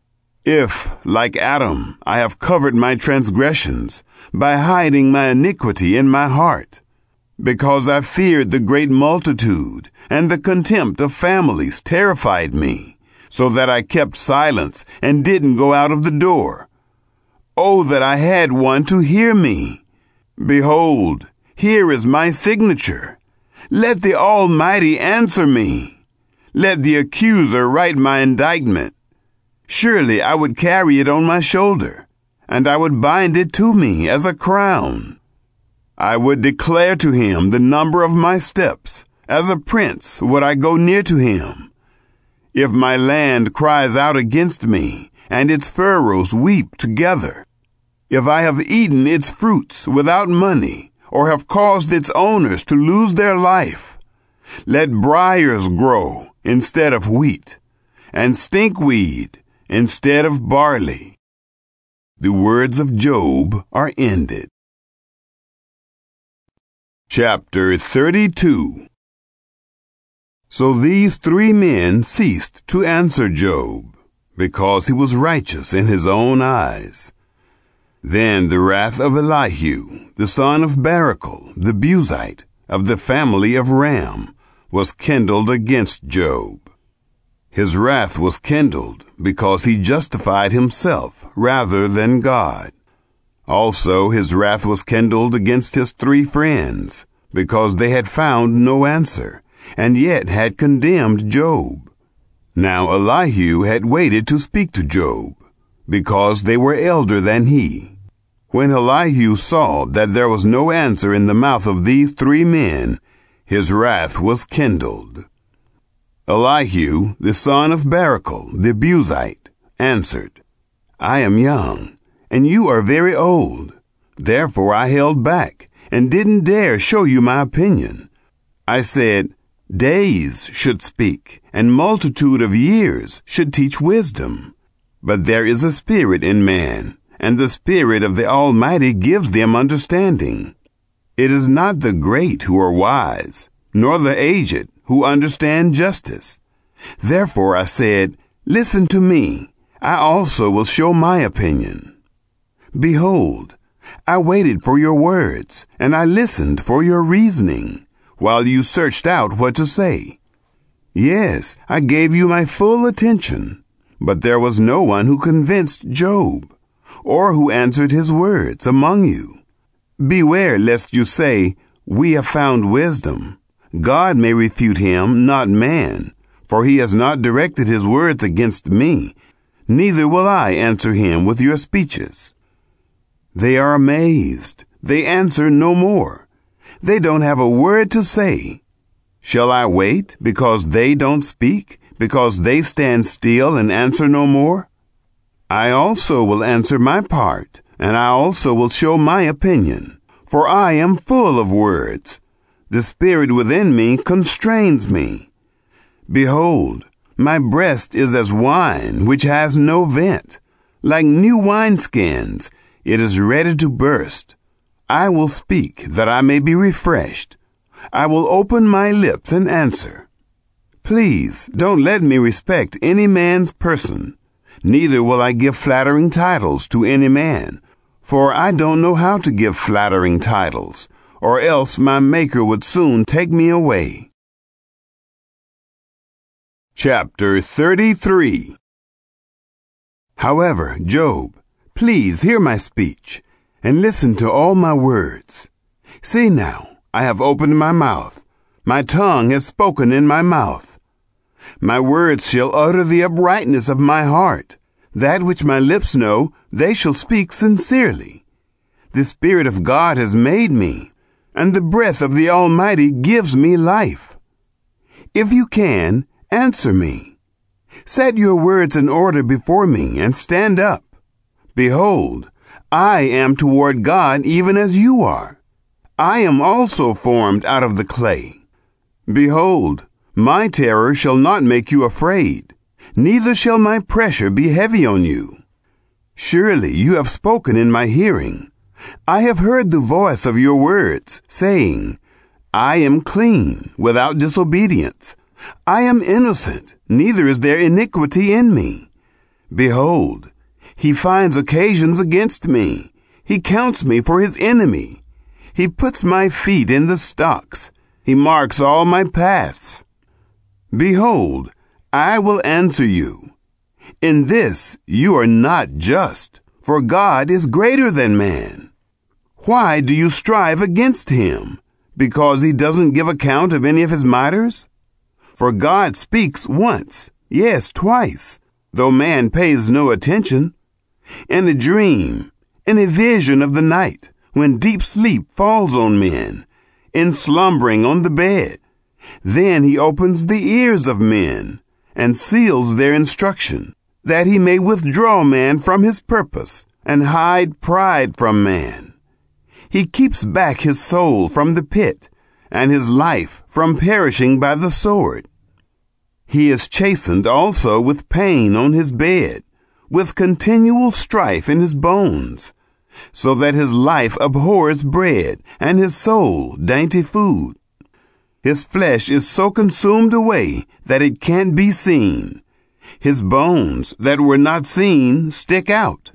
If, like Adam, I have covered my transgressions by hiding my iniquity in my heart, because I feared the great multitude, and the contempt of families terrified me, so that I kept silence and didn't go out of the door. Oh, that I had one to hear me! Behold, here is my signature. Let the Almighty answer me. Let the accuser write my indictment. Surely I would carry it on my shoulder, and I would bind it to me as a crown. I would declare to him the number of my steps. As a prince would I go near to him. If my land cries out against me, and its furrows weep together, if I have eaten its fruits without money, or have caused its owners to lose their life, let briars grow instead of wheat, and stinkweed instead of barley. The words of Job are ended. Chapter 32. So these three men ceased to answer Job, because he was righteous in his own eyes. Then the wrath of Elihu, the son of Barachel, the Buzite, of the family of Ram, was kindled against Job. His wrath was kindled because he justified himself rather than God. Also his wrath was kindled against his three friends, because they had found no answer, and yet had condemned Job. Now Elihu had waited to speak to Job, because they were elder than he. When Elihu saw that there was no answer in the mouth of these three men, his wrath was kindled. Elihu, the son of Barachel, the Buzite, answered, I am young, and you are very old. Therefore I held back, and didn't dare show you my opinion. I said, days should speak, and multitude of years should teach wisdom. But there is a spirit in man, and the Spirit of the Almighty gives them understanding. It is not the great who are wise, nor the aged who understand justice. Therefore I said, listen to me, I also will show my opinion. Behold, I waited for your words, and I listened for your reasoning, while you searched out what to say. Yes, I gave you my full attention, but there was no one who convinced Job, or who answered his words among you. Beware lest you say, we have found wisdom. God may refute him, not man, for he has not directed his words against me, neither will I answer him with your speeches. They are amazed, they answer no more. They don't have a word to say. Shall I wait because they don't speak, because they stand still and answer no more? I also will answer my part, and I also will show my opinion, for I am full of words. The spirit within me constrains me. Behold, my breast is as wine which has no vent. Like new wineskins, it is ready to burst. I will speak that I may be refreshed. I will open my lips and answer. Please don't let me respect any man's person. Neither will I give flattering titles to any man, for I don't know how to give flattering titles, or else my Maker would soon take me away. Chapter 33. However, Job, please hear my speech, and listen to all my words. See now, I have opened my mouth. My tongue has spoken in my mouth. My words shall utter the uprightness of my heart. That which my lips know, they shall speak sincerely. The Spirit of God has made me, and the breath of the Almighty gives me life. If you can, answer me. Set your words in order before me, and stand up. Behold, I am toward God even as you are. I am also formed out of the clay. Behold, my terror shall not make you afraid, neither shall my pressure be heavy on you. Surely you have spoken in my hearing. I have heard the voice of your words, saying, I am clean, without disobedience. I am innocent, neither is there iniquity in me. Behold, he finds occasions against me. He counts me for his enemy. He puts my feet in the stocks. He marks all my paths. Behold, I will answer you. In this you are not just, for God is greater than man. Why do you strive against him? Because he doesn't give account of any of his matters? For God speaks once, yes, twice, though man pays no attention. In a dream, in a vision of the night, when deep sleep falls on men, in slumbering on the bed, then he opens the ears of men, and seals their instruction, that he may withdraw man from his purpose, and hide pride from man. He keeps back his soul from the pit, and his life from perishing by the sword. He is chastened also with pain on his bed, with continual strife in his bones, so that his life abhors bread, and his soul dainty food. His flesh is so consumed away that it can't be seen. His bones that were not seen stick out.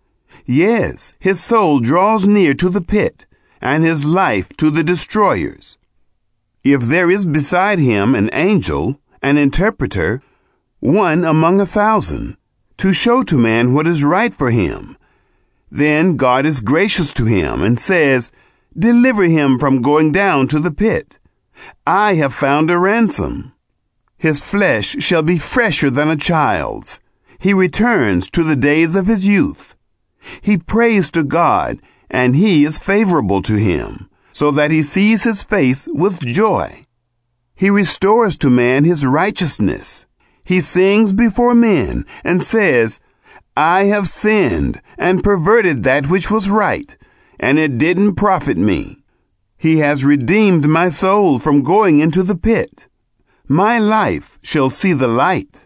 Yes, his soul draws near to the pit, and his life to the destroyers. If there is beside him an angel, an interpreter, one among 1,000, to show to man what is right for him, then God is gracious to him and says, Deliver him from going down to the pit. I have found a ransom. His flesh shall be fresher than a child's. He returns to the days of his youth. He prays to God, and he is favorable to him, so that he sees his face with joy. He restores to man his righteousness. He sings before men and says, I have sinned and perverted that which was right, and it didn't profit me. He has redeemed my soul from going into the pit. My life shall see the light.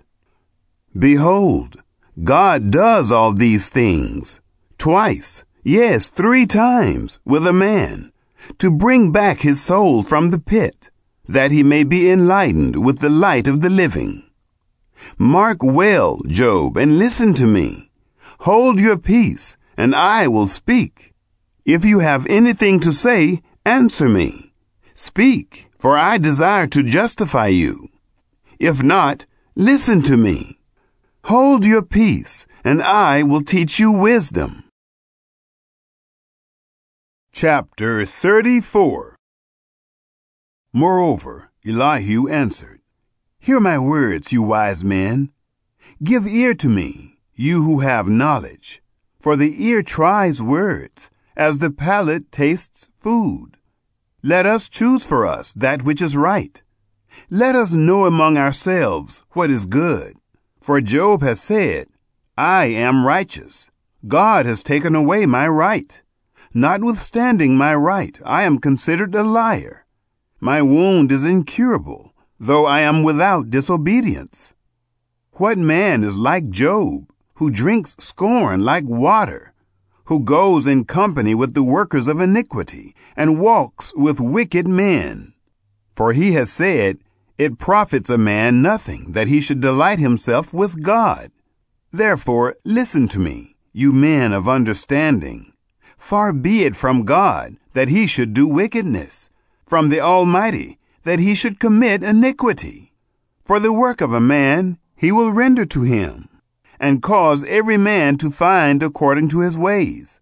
Behold, God does all these things, twice, yes, 3 times, with a man, to bring back his soul from the pit, that he may be enlightened with the light of the living. Mark well, Job, and listen to me. Hold your peace, and I will speak. If you have anything to say, answer me. Speak, for I desire to justify you. If not, listen to me. Hold your peace, and I will teach you wisdom. Chapter 34. Moreover, Elihu answered, Hear my words, you wise men. Give ear to me, you who have knowledge. For the ear tries words, as the palate tastes food. Let us choose for us that which is right. Let us know among ourselves what is good. For Job has said, I am righteous. God has taken away my right. Notwithstanding my right, I am considered a liar. My wound is incurable, though I am without disobedience. What man is like Job, who drinks scorn like water, who goes in company with the workers of iniquity, and walks with wicked men? For he has said, It profits a man nothing that he should delight himself with God. Therefore listen to me, you men of understanding. Far be it from God that he should do wickedness, from the Almighty that he should commit iniquity. For the work of a man he will render to him, and cause every man to find according to his ways.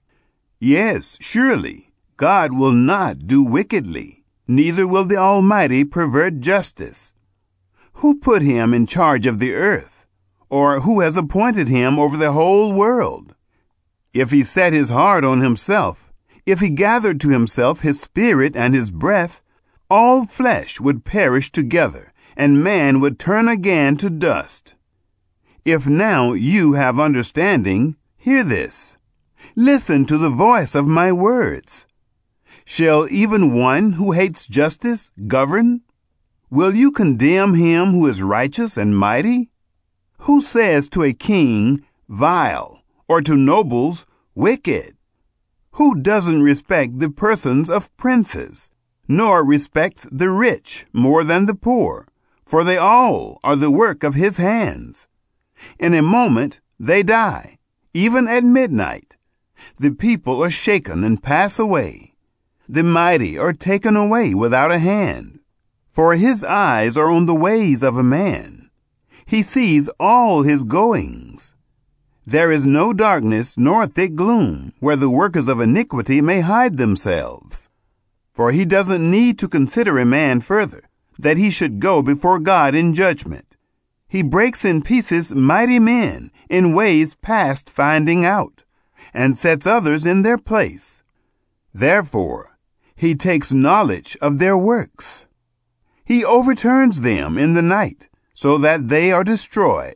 Yes, surely, God will not do wickedly, neither will the Almighty pervert justice. Who put him in charge of the earth, or who has appointed him over the whole world? If he set his heart on himself, if he gathered to himself his spirit and his breath, all flesh would perish together, and man would turn again to dust. If now you have understanding, hear this. Listen to the voice of my words. Shall even one who hates justice govern? Will you condemn him who is righteous and mighty? Who says to a king, vile, or to nobles, wicked? Who doesn't respect the persons of princes, nor respects the rich more than the poor? For they all are the work of his hands. In a moment they die, even at midnight. The people are shaken and pass away. The mighty are taken away without a hand. For his eyes are on the ways of a man. He sees all his goings. There is no darkness nor thick gloom where the workers of iniquity may hide themselves. For he doesn't need to consider a man further, that he should go before God in judgment. He breaks in pieces mighty men in ways past finding out, and sets others in their place. Therefore, he takes knowledge of their works. He overturns them in the night, so that they are destroyed.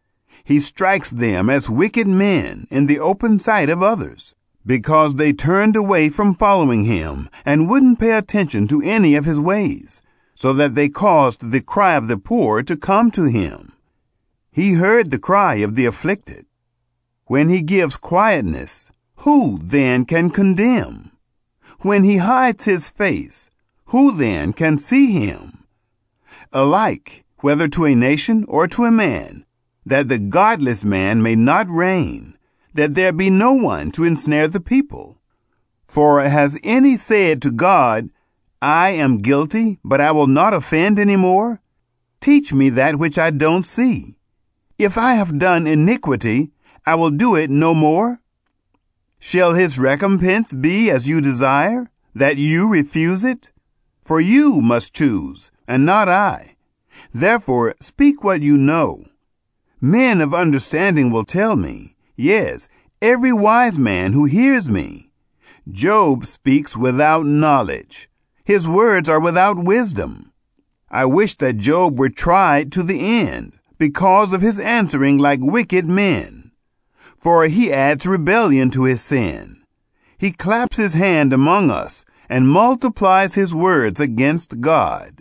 He strikes them as wicked men in the open sight of others, because they turned away from following him and wouldn't pay attention to any of his ways, so that they caused the cry of the poor to come to him. He heard the cry of the afflicted. When he gives quietness, who then can condemn? When he hides his face, who then can see him? Alike, whether to a nation or to a man, that the godless man may not reign, that there be no one to ensnare the people. For has any said to God, I am guilty, but I will not offend any more? Teach me that which I don't see. If I have done iniquity, I will do it no more. Shall his recompense be as you desire, that you refuse it? For you must choose, and not I. Therefore speak what you know. Men of understanding will tell me, yes, every wise man who hears me. Job speaks without knowledge. His words are without wisdom. I wish that Job were tried to the end, because of his answering like wicked men. For he adds rebellion to his sin. He claps his hand among us, and multiplies his words against God.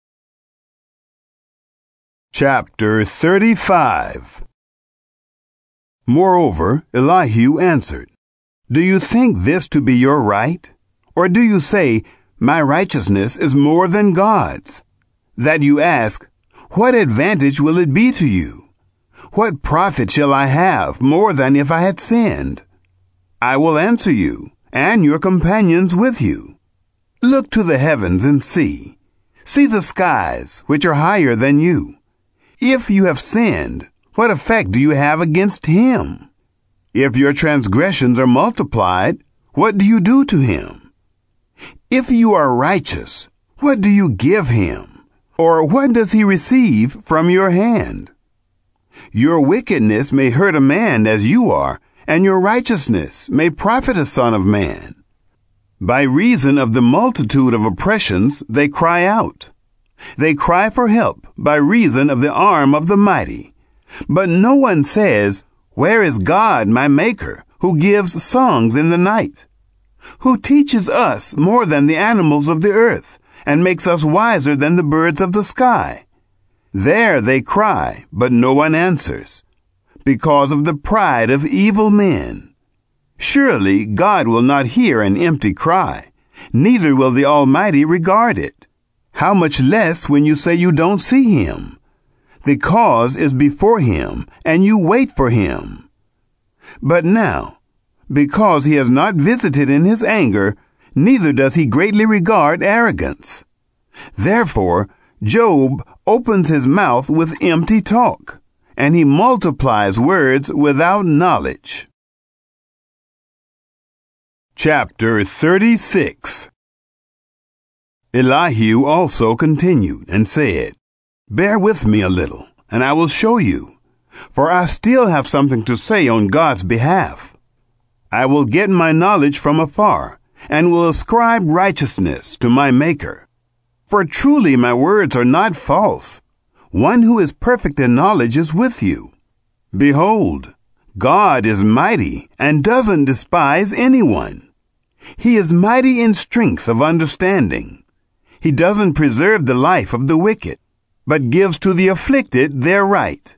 Chapter 35. Moreover, Elihu answered, Do you think this to be your right? Or do you say, My righteousness is more than God's? That you ask, What advantage will it be to you? What profit shall I have more than if I had sinned? I will answer you, and your companions with you. Look to the heavens and see. See the skies, which are higher than you. If you have sinned, what effect do you have against him? If your transgressions are multiplied, what do you do to him? If you are righteous, What do you give him? Or what does he receive from your hand? Your wickedness may hurt a man as you are, and your righteousness may profit a son of man. By reason of the multitude of oppressions, they cry out. They cry for help by reason of the arm of the mighty. But no one says, "Where is God, my Maker, who gives songs in the night? Who teaches us more than the animals of the earth, and makes us wiser than the birds of the sky?" There they cry, but no one answers, because of the pride of evil men. Surely God will not hear an empty cry, neither will the Almighty regard it. How much less when you say you don't see him? The cause is before him, and you wait for him. But now, because he has not visited in his anger, neither does he greatly regard arrogance. Therefore, Job opens his mouth with empty talk, and he multiplies words without knowledge. Chapter 36. Elihu also continued and said, "Bear with me a little, and I will show you, for I still have something to say on God's behalf. I will get my knowledge from afar, and will ascribe righteousness to my Maker. For truly my words are not false. One who is perfect in knowledge is with you. Behold, God is mighty and doesn't despise anyone. He is mighty in strength of understanding. He doesn't preserve the life of the wicked, but gives to the afflicted their right.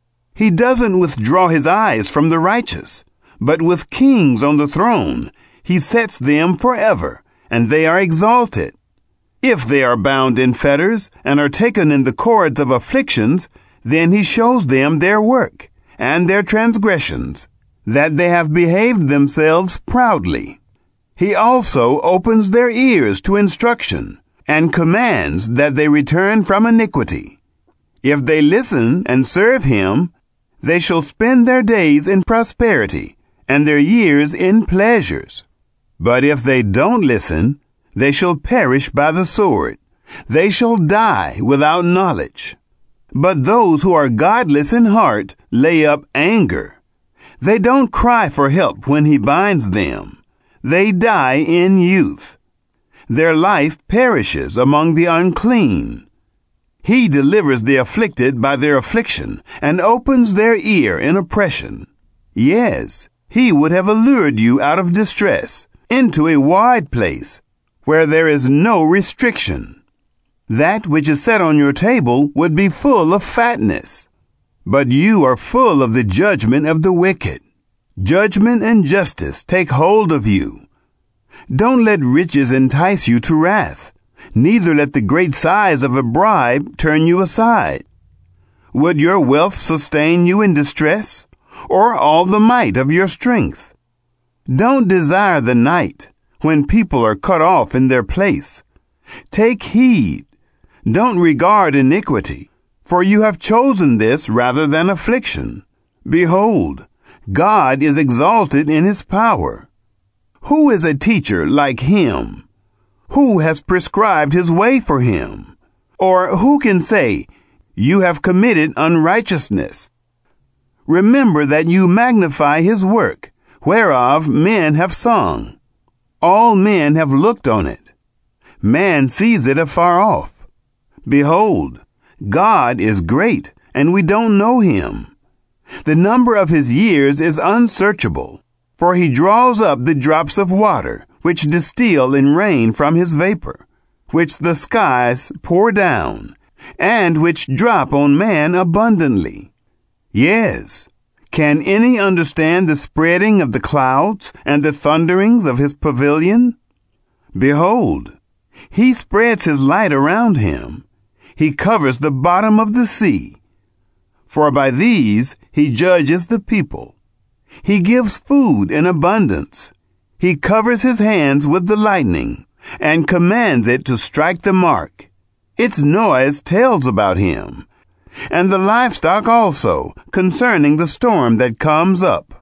He doesn't withdraw his eyes from the righteous, but with kings on the throne, he sets them forever, and they are exalted. If they are bound in fetters and are taken in the cords of afflictions, then he shows them their work and their transgressions, that they have behaved themselves proudly. He also opens their ears to instruction, and commands that they return from iniquity. If they listen and serve him, they shall spend their days in prosperity, and their years in pleasures. But if they don't listen, they shall perish by the sword. They shall die without knowledge. But those who are godless in heart lay up anger. They don't cry for help when he binds them. They die in youth. Their life perishes among the unclean. He delivers the afflicted by their affliction, and opens their ear in oppression. Yes, he would have allured you out of distress into a wide place, where there is no restriction. That which is set on your table would be full of fatness. But you are full of the judgment of the wicked. Judgment and justice take hold of you. Don't let riches entice you to wrath, neither let the great size of a bribe turn you aside. Would your wealth sustain you in distress, or all the might of your strength? Don't desire the night, when people are cut off in their place. Take heed. Don't regard iniquity, for you have chosen this rather than affliction. Behold, God is exalted in his power. Who is a teacher like him? Who has prescribed his way for him? Or who can say, "You have committed unrighteousness"? Remember that you magnify his work, whereof men have sung. All men have looked on it. Man sees it afar off. Behold, God is great, and we don't know him. The number of his years is unsearchable, for he draws up the drops of water, which distill in rain from his vapor, which the skies pour down, and which drop on man abundantly. Yes, can any understand the spreading of the clouds and the thunderings of his pavilion? Behold, he spreads his light around him. He covers the bottom of the sea. For by these he judges the people. He gives food in abundance. He covers his hands with the lightning, and commands it to strike the mark. Its noise tells about him, and the livestock also, concerning the storm that comes up.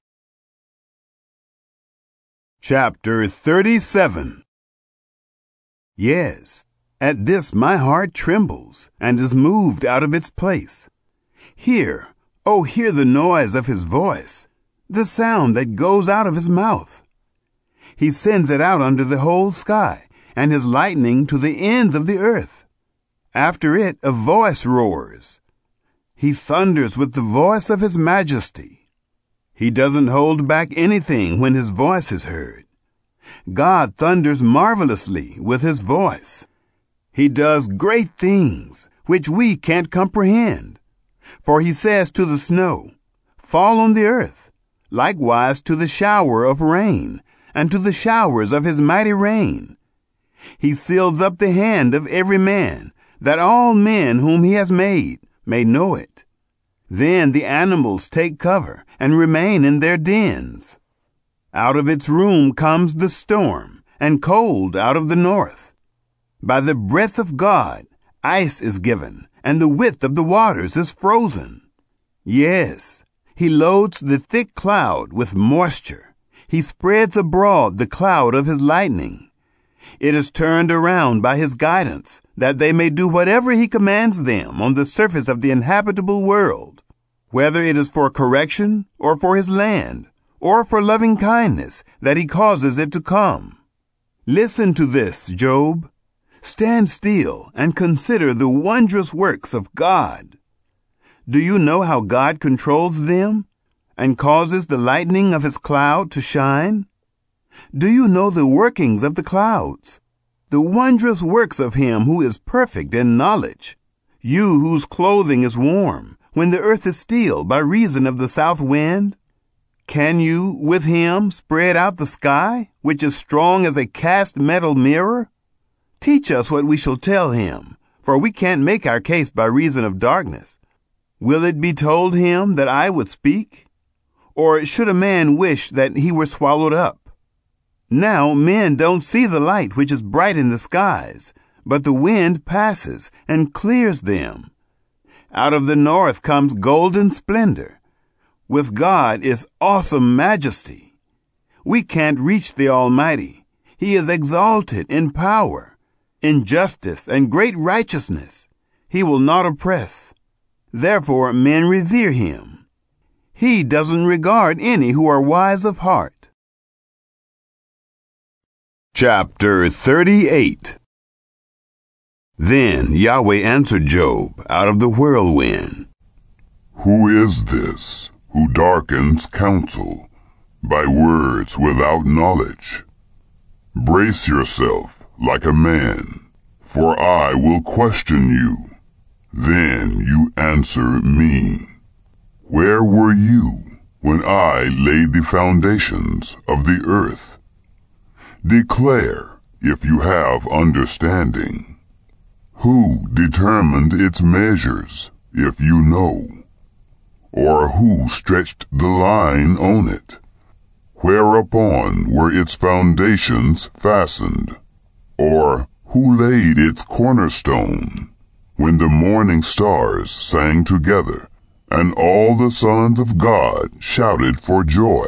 Chapter 37. Yes, At this my heart trembles and is moved out of its place. Hear, oh, hear the noise of his voice, the sound that goes out of his mouth. He sends it out under the whole sky, and his lightning to the ends of the earth. After it a voice roars. He thunders with the voice of his majesty. He doesn't hold back anything when his voice is heard. God thunders marvelously with his voice. He does great things which we can't comprehend. For he says to the snow, fall on the earth, likewise to the shower of rain, and to the showers of his mighty rain. He seals up the hand of every man, that all men whom he has made may know it. Then the animals take cover and remain in their dens. Out of its room comes the storm, and cold out of the north. By the breath of God, ice is given, and the width of the waters is frozen. Yes, he loads the thick cloud with moisture. He spreads abroad the cloud of his lightning. It is turned around by his guidance, that they may do whatever he commands them on the surface of the inhabitable world, whether it is for correction, or for his land, or for loving kindness, that he causes it to come. Listen to this, Job. Stand still and consider the wondrous works of God. Do you know how God controls them and causes the lightning of his cloud to shine? Do you know the workings of the clouds, the wondrous works of him who is perfect in knowledge? You whose clothing is warm when the earth is still by reason of the south wind? Can you, with him, spread out the sky, which is strong as a cast metal mirror? Teach us what we shall tell him, for we can't make our case by reason of darkness. Will it be told him that I would speak? Or should a man wish that he were swallowed up? Now men don't see the light which is bright in the skies, but the wind passes and clears them. Out of the north comes golden splendor. With God is awesome majesty. We can't reach the Almighty. He is exalted in power. In justice and great righteousness, he will not oppress. Therefore men revere him. He doesn't regard any who are wise of heart. Chapter 38. Then Yahweh answered Job out of the whirlwind. Who is this who darkens counsel by words without knowledge? Brace yourself like a man, for I will question you. Then you answer me. Where were you when I laid the foundations of the earth? Declare if you have understanding. Who determined its measures, if you know? Or who stretched the line on it? Whereupon were its foundations fastened? Or who laid its cornerstone, when the morning stars sang together, and all the sons of God shouted for joy?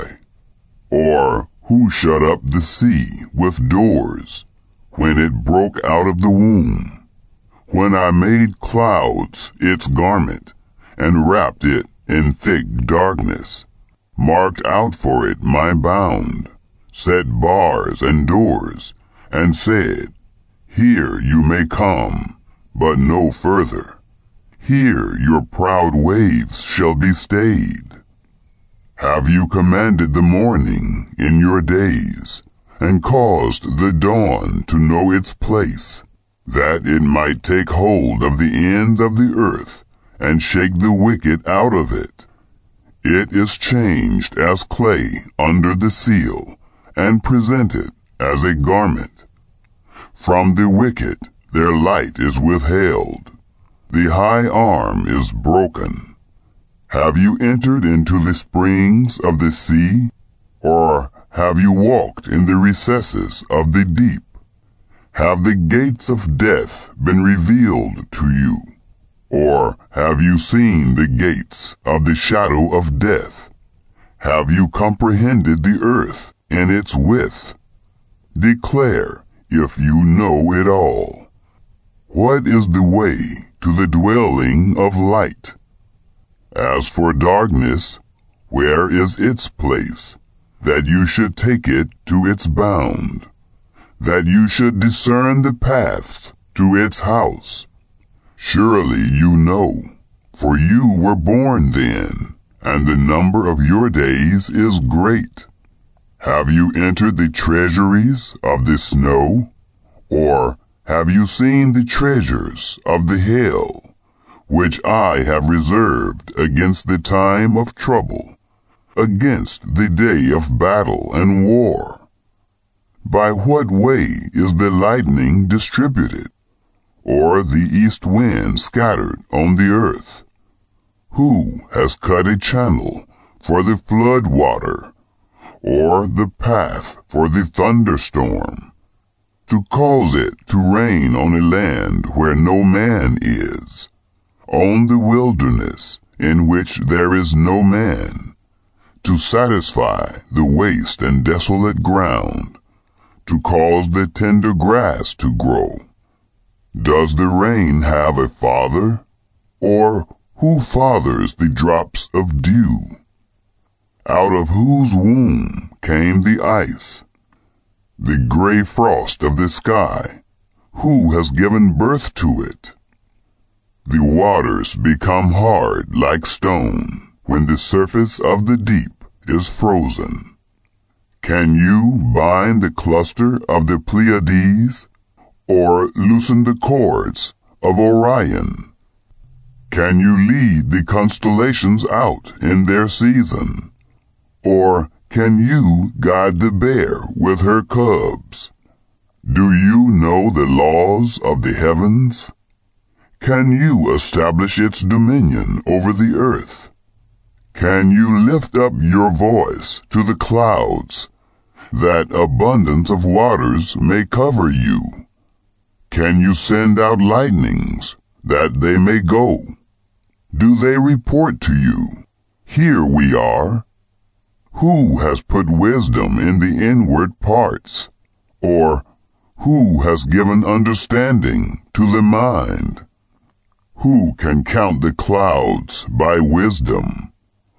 Or who shut up the sea with doors, when it broke out of the womb? When I made clouds its garment, and wrapped it in thick darkness, marked out for it my bound, set bars and doors, and said, here you may come, but no further. Here your proud waves shall be stayed. Have you commanded the morning in your days, and caused the dawn to know its place, that it might take hold of the ends of the earth, and shake the wicked out of it? It is changed as clay under the seal, and presented as a garment. From the wicked their light is withheld. The high arm is broken. Have you entered into the springs of the sea? Or have you walked in the recesses of the deep? Have the gates of death been revealed to you? Or have you seen the gates of the shadow of death? Have you comprehended the earth in its width? Declare if you know it all. What is the way to the dwelling of light? As for darkness, where is its place, that you should take it to its bound, that you should discern the paths to its house? Surely you know, for you were born then, and the number of your days is great. Have you entered the treasuries of the snow? Or have you seen the treasures of the hell, which I have reserved against the time of trouble, against the day of battle and war? By what way is the lightning distributed, or the east wind scattered on the earth? Who has cut a channel for the flood water, or the path for the thunderstorm, to cause it to rain on a land where no man is, on the wilderness in which there is no man, to satisfy the waste and desolate ground, to cause the tender grass to grow? Does the rain have a father? Or who fathers the drops of dew? Out of whose womb came the ice, the gray frost of the sky? Who has given birth to it? The waters become hard like stone when the surface of the deep is frozen. Can you bind the cluster of the Pleiades, or loosen the cords of Orion? Can you lead the constellations out in their season? Or can you guide the bear with her cubs? Do you know the laws of the heavens? Can you establish its dominion over the earth? Can you lift up your voice to the clouds, that abundance of waters may cover you? Can you send out lightnings, that they may go? Do they report to you, "Here we are"? Who has put wisdom in the inward parts? Or who has given understanding to the mind? Who can count the clouds by wisdom?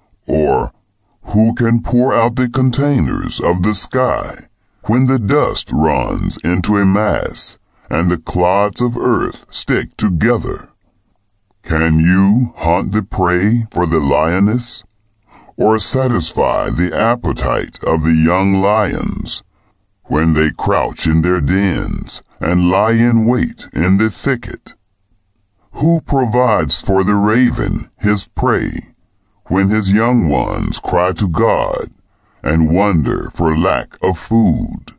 Or who can pour out the containers of the sky when the dust runs into a mass and the clods of earth stick together? Can you hunt the prey for the lioness, or satisfy the appetite of the young lions when they crouch in their dens and lie in wait in the thicket? Who provides for the raven his prey when his young ones cry to God and wonder for lack of food?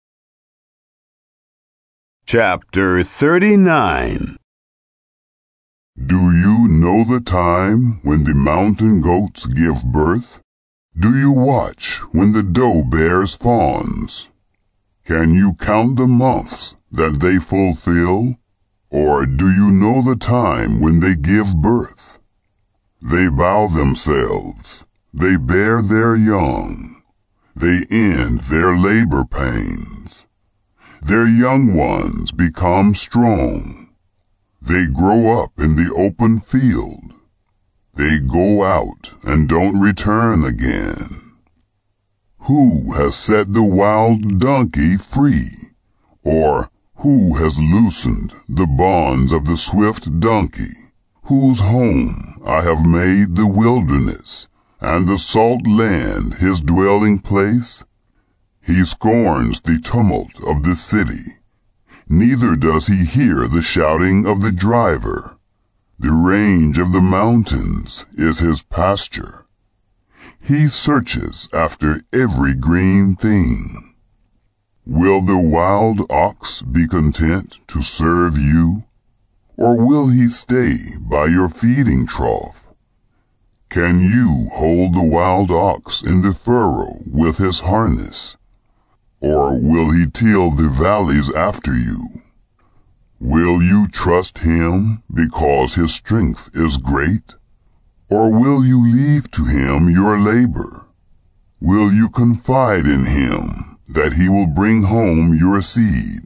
Chapter 39. Do you know the time when the mountain goats give birth? Do you watch when the doe bears fawns? Can you count the months that they fulfill? Or do you know the time when they give birth? They bow themselves, they bear their young, they end their labor pains. Their young ones become strong. They grow up in the open field. They go out and don't return again. Who has set the wild donkey free? Or who has loosened the bonds of the swift donkey, whose home I have made the wilderness, and the salt land his dwelling place? He scorns the tumult of the city, neither does he hear the shouting of the driver. The range of the mountains is his pasture. He searches after every green thing. Will the wild ox be content to serve you, or will he stay by your feeding trough? Can you hold the wild ox in the furrow with his harness? Or will he till the valleys after you? Will you trust him because his strength is great? Or will you leave to him your labor? Will you confide in him that he will bring home your seed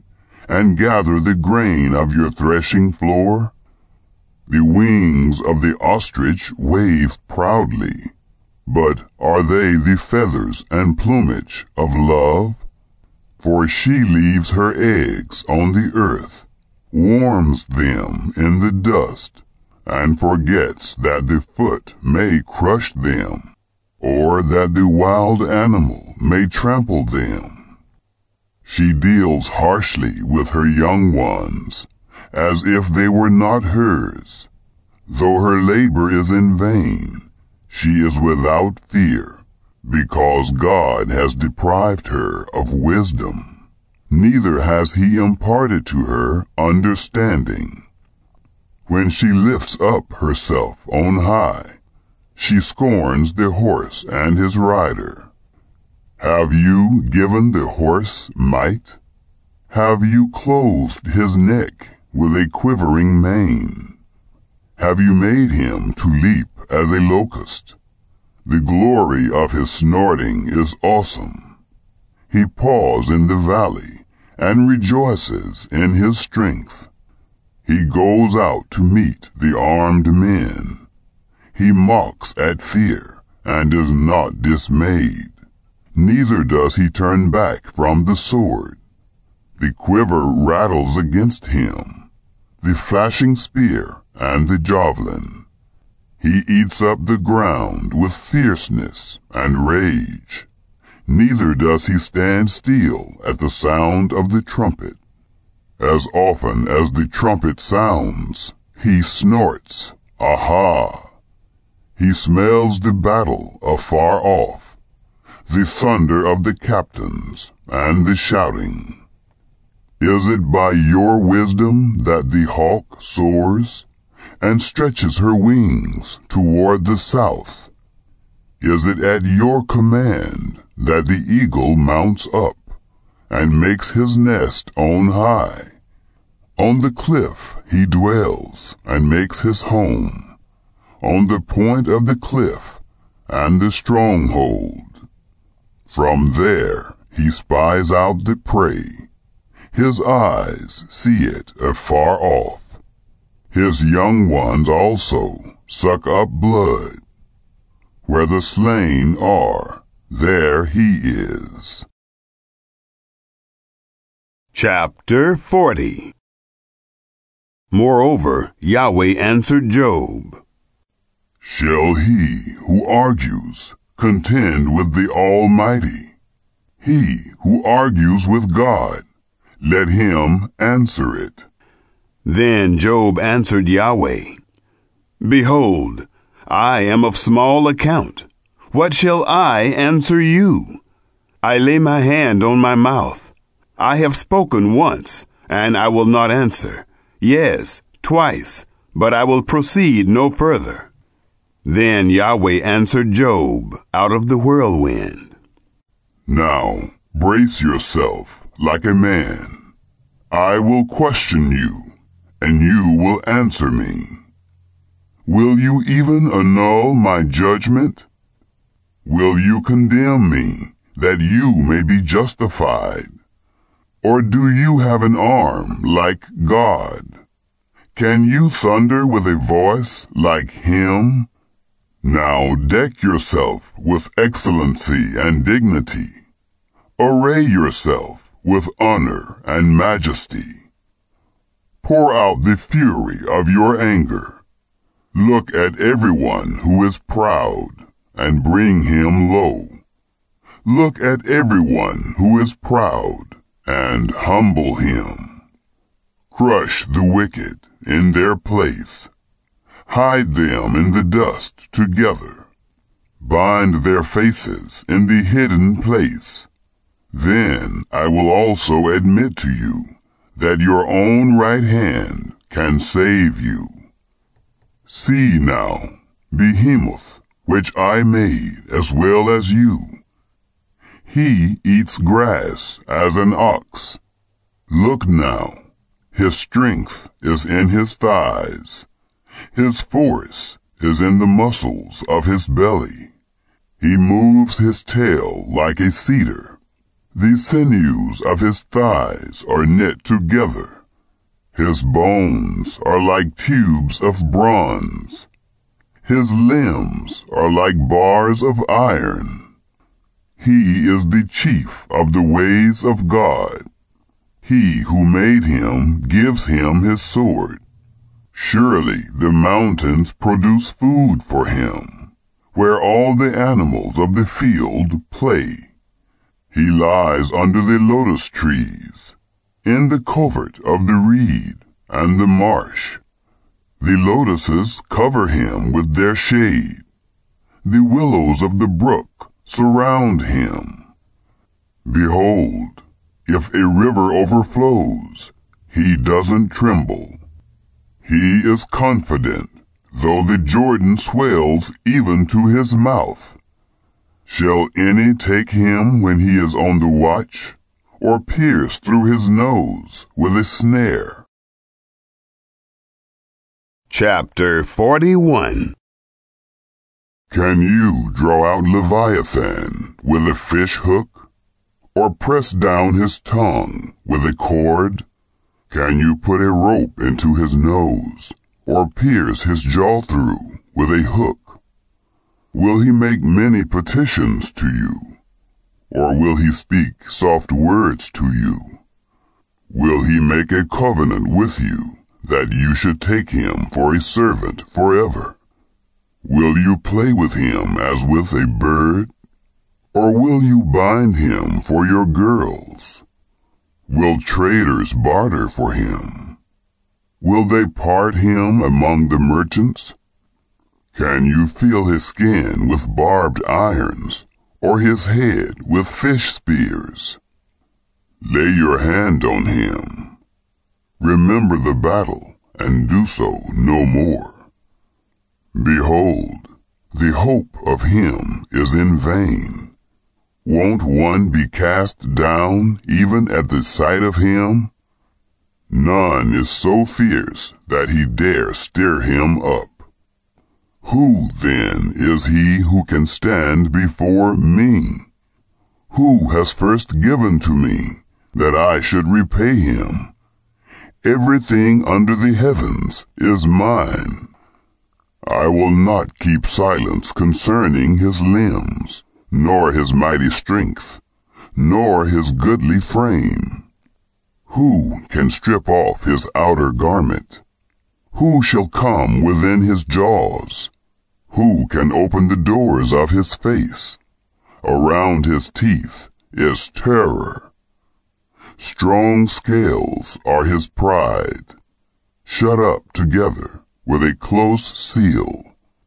and gather the grain of your threshing floor? The wings of the ostrich wave proudly, but are they the feathers and plumage of love? For she leaves her eggs on the earth, warms them in the dust, and forgets that the foot may crush them, or that the wild animal may trample them. She deals harshly with her young ones, as if they were not hers. Though her labor is in vain, she is without fear, because God has deprived her of wisdom, neither has he imparted to her understanding. When she lifts up herself on high, she scorns the horse and his rider. Have you given the horse might? Have you clothed his neck with a quivering mane? Have you made him to leap as a locust? The glory of his snorting is awesome. He paws in the valley and rejoices in his strength. He goes out to meet the armed men. He mocks at fear and is not dismayed. Neither does he turn back from the sword. The quiver rattles against him, the flashing spear and the javelin. He eats up the ground with fierceness and rage. Neither does he stand still at the sound of the trumpet. As often as the trumpet sounds, he snorts, "Aha!" He smells the battle afar off, the thunder of the captains and the shouting. Is it by your wisdom that the hawk soars and stretches her wings toward the south? Is it at your command that the eagle mounts up and makes his nest on high? On the cliff he dwells and makes his home, on the point of the cliff and the stronghold. From there he spies out the prey. His eyes see it afar off. His young ones also suck up blood. Where the slain are, there he is. Chapter 40. Moreover, Yahweh answered Job, Shall he who argues contend with the Almighty? He who argues with God, let him answer it. Then Job answered Yahweh, Behold, I am of small account. What shall I answer you? I lay my hand on my mouth. I have spoken once, and I will not answer. Yes, twice, but I will proceed no further. Then Yahweh answered Job out of the whirlwind. Now brace yourself like a man. I will question you, and you will answer me. Will you even annul my judgment? Will you condemn me, that you may be justified? Or do you have an arm like God? Can you thunder with a voice like him? Now deck yourself with excellency and dignity. Array yourself with honor and majesty. Pour out the fury of your anger. Look at everyone who is proud, and bring him low. Look at everyone who is proud, and humble him. Crush the wicked in their place. Hide them in the dust together. Bind their faces in the hidden place. Then I will also admit to you that your own right hand can save you. See now, Behemoth, which I made as well as you. He eats grass as an ox. Look now, his strength is in his thighs. His force is in the muscles of his belly. He moves his tail like a cedar. The sinews of his thighs are knit together. His bones are like tubes of bronze. His limbs are like bars of iron. He is the chief of the ways of God. He who made him gives him his sword. Surely the mountains produce food for him, where all the animals of the field play. He lies under the lotus trees, in the covert of the reed and the marsh. The lotuses cover him with their shade. The willows of the brook surround him. Behold, if a river overflows, he doesn't tremble. He is confident, though the Jordan swells even to his mouth. Shall any take him when he is on the watch, or pierce through his nose with a snare? Chapter 41. Can you draw out Leviathan with a fish hook, or press down his tongue with a cord? Can you put a rope into his nose, or pierce his jaw through with a hook? Will he make many petitions to you, or will he speak soft words to you? Will he make a covenant with you, that you should take him for a servant forever? Will you play with him as with a bird, or will you bind him for your girls? Will traders barter for him? Will they part him among the merchants? Can you feel his skin with barbed irons, or his head with fish spears? Lay your hand on him. Remember the battle, and do so no more. Behold, the hope of him is in vain. Won't one be cast down even at the sight of him? None is so fierce that he dare stir him up. Who, then, is he who can stand before me? Who has first given to me, that I should repay him? Everything under the heavens is mine. I will not keep silence concerning his limbs, nor his mighty strength, nor his goodly frame. Who can strip off his outer garment? Who shall come within his jaws? Who can open the doors of his face? Around his teeth is terror. Strong scales are his pride, shut up together with a close seal.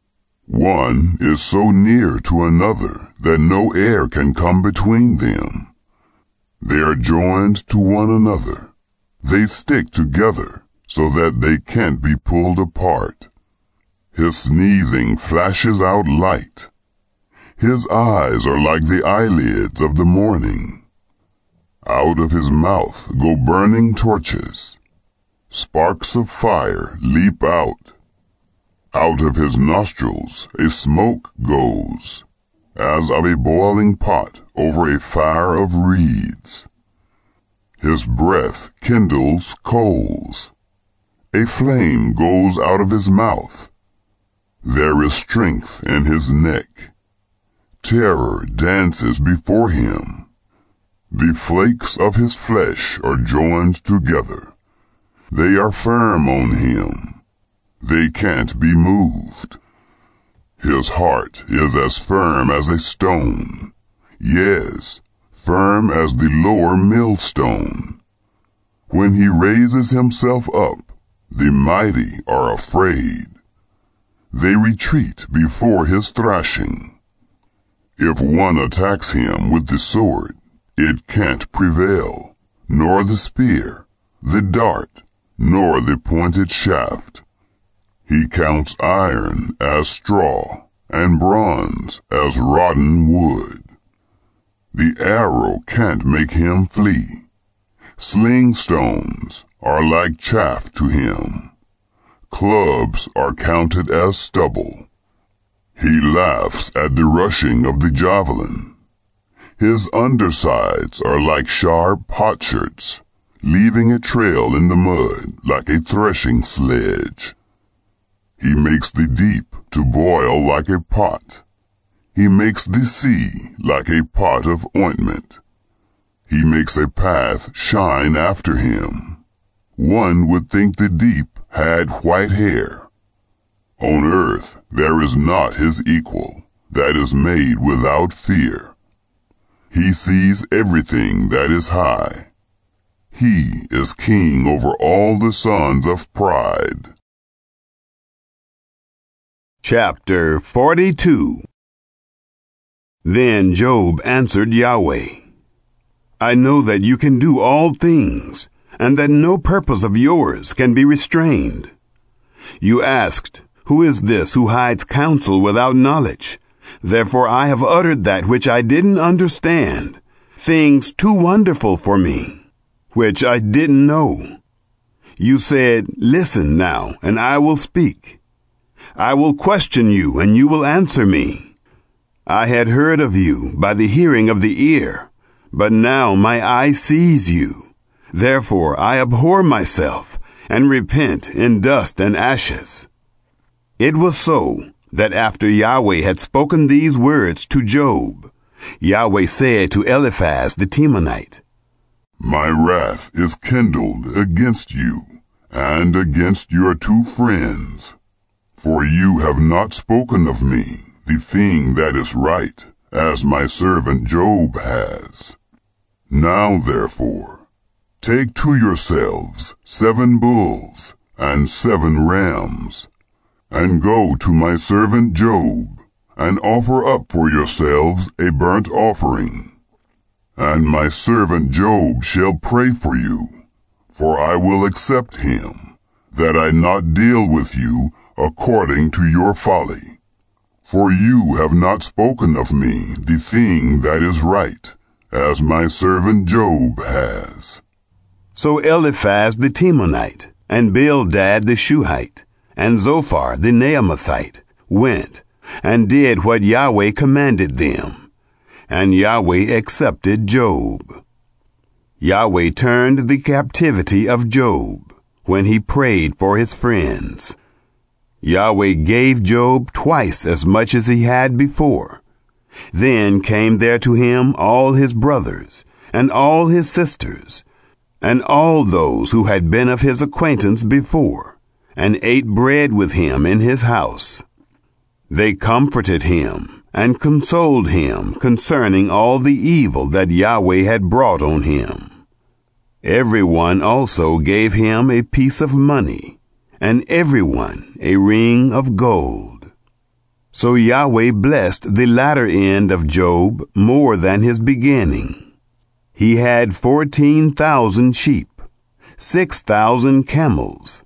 One is so near to another that no air can come between them. They are joined to one another. They stick together so that they can't be pulled apart. His sneezing flashes out light. His eyes are like the eyelids of the morning. Out of his mouth go burning torches. Sparks of fire leap out. Out of his nostrils a smoke goes, as of a boiling pot over a fire of reeds. His breath kindles coals. A flame goes out of his mouth. There is strength in his neck. Terror dances before him. The flakes of his flesh are joined together. They are firm on him. They can't be moved. His heart is as firm as a stone. Yes, firm as the lower millstone. When he raises himself up, the mighty are afraid. They retreat before his thrashing. If one attacks him with the sword, it can't prevail, nor the spear, the dart, nor the pointed shaft. He counts iron as straw, and bronze as rotten wood. The arrow can't make him flee. Sling stones are like chaff to him. Clubs are counted as stubble. He laughs at the rushing of the javelin. His undersides are like sharp potsherds, leaving a trail in the mud like a threshing sledge. He makes the deep to boil like a pot. He makes the sea like a pot of ointment. He makes a path shine after him. One would think the deep had white hair. On earth there is not his equal, that is made without fear. He sees everything that is high. He is king over all the sons of pride. Chapter 42. Then Job answered Yahweh, I know that you can do all things, and that no purpose of yours can be restrained. You asked, Who is this who hides counsel without knowledge? Therefore I have uttered that which I didn't understand, things too wonderful for me, which I didn't know. You said, Listen now, and I will speak. I will question you, and you will answer me. I had heard of you by the hearing of the ear, but now my eye sees you. Therefore I abhor myself, and repent in dust and ashes. It was so that after Yahweh had spoken these words to Job, Yahweh said to Eliphaz the Temanite, My wrath is kindled against you, and against your two friends. For you have not spoken of me the thing that is right, as my servant Job has. Now therefore, take to yourselves 7 bulls and 7 rams, and go to my servant Job, and offer up for yourselves a burnt offering. And my servant Job shall pray for you, for I will accept him, that I not deal with you according to your folly. For you have not spoken of me the thing that is right, as my servant Job has. So Eliphaz the Temanite, and Bildad the Shuhite, and Zophar the Naamathite went, and did what Yahweh commanded them. And Yahweh accepted Job. Yahweh turned the captivity of Job, when he prayed for his friends. Yahweh gave Job twice as much as he had before. Then came there to him all his brothers, and all his sisters, and all those who had been of his acquaintance before, and ate bread with him in his house. They comforted him, and consoled him concerning all the evil that Yahweh had brought on him. Everyone also gave him a piece of money, and everyone a ring of gold. So Yahweh blessed the latter end of Job more than his beginning. He had 14,000 sheep, 6,000 camels,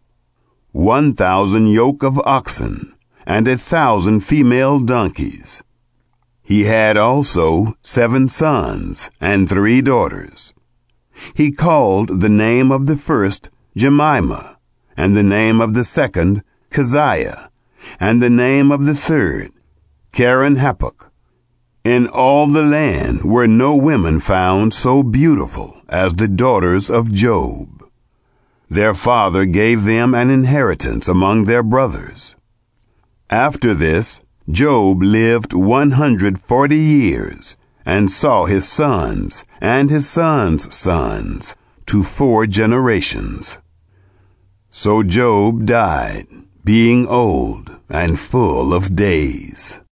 1,000 yoke of oxen, and 1,000 female donkeys. He had also 7 sons and 3 daughters. He called the name of the first Jemimah, and the name of the second Keziah, and the name of the third Keren-Happuch. In all the land were no women found so beautiful as the daughters of Job. Their father gave them an inheritance among their brothers. After this, Job lived 140 years, and saw his sons and his sons' sons to 4 generations. So Job died, being old and full of days.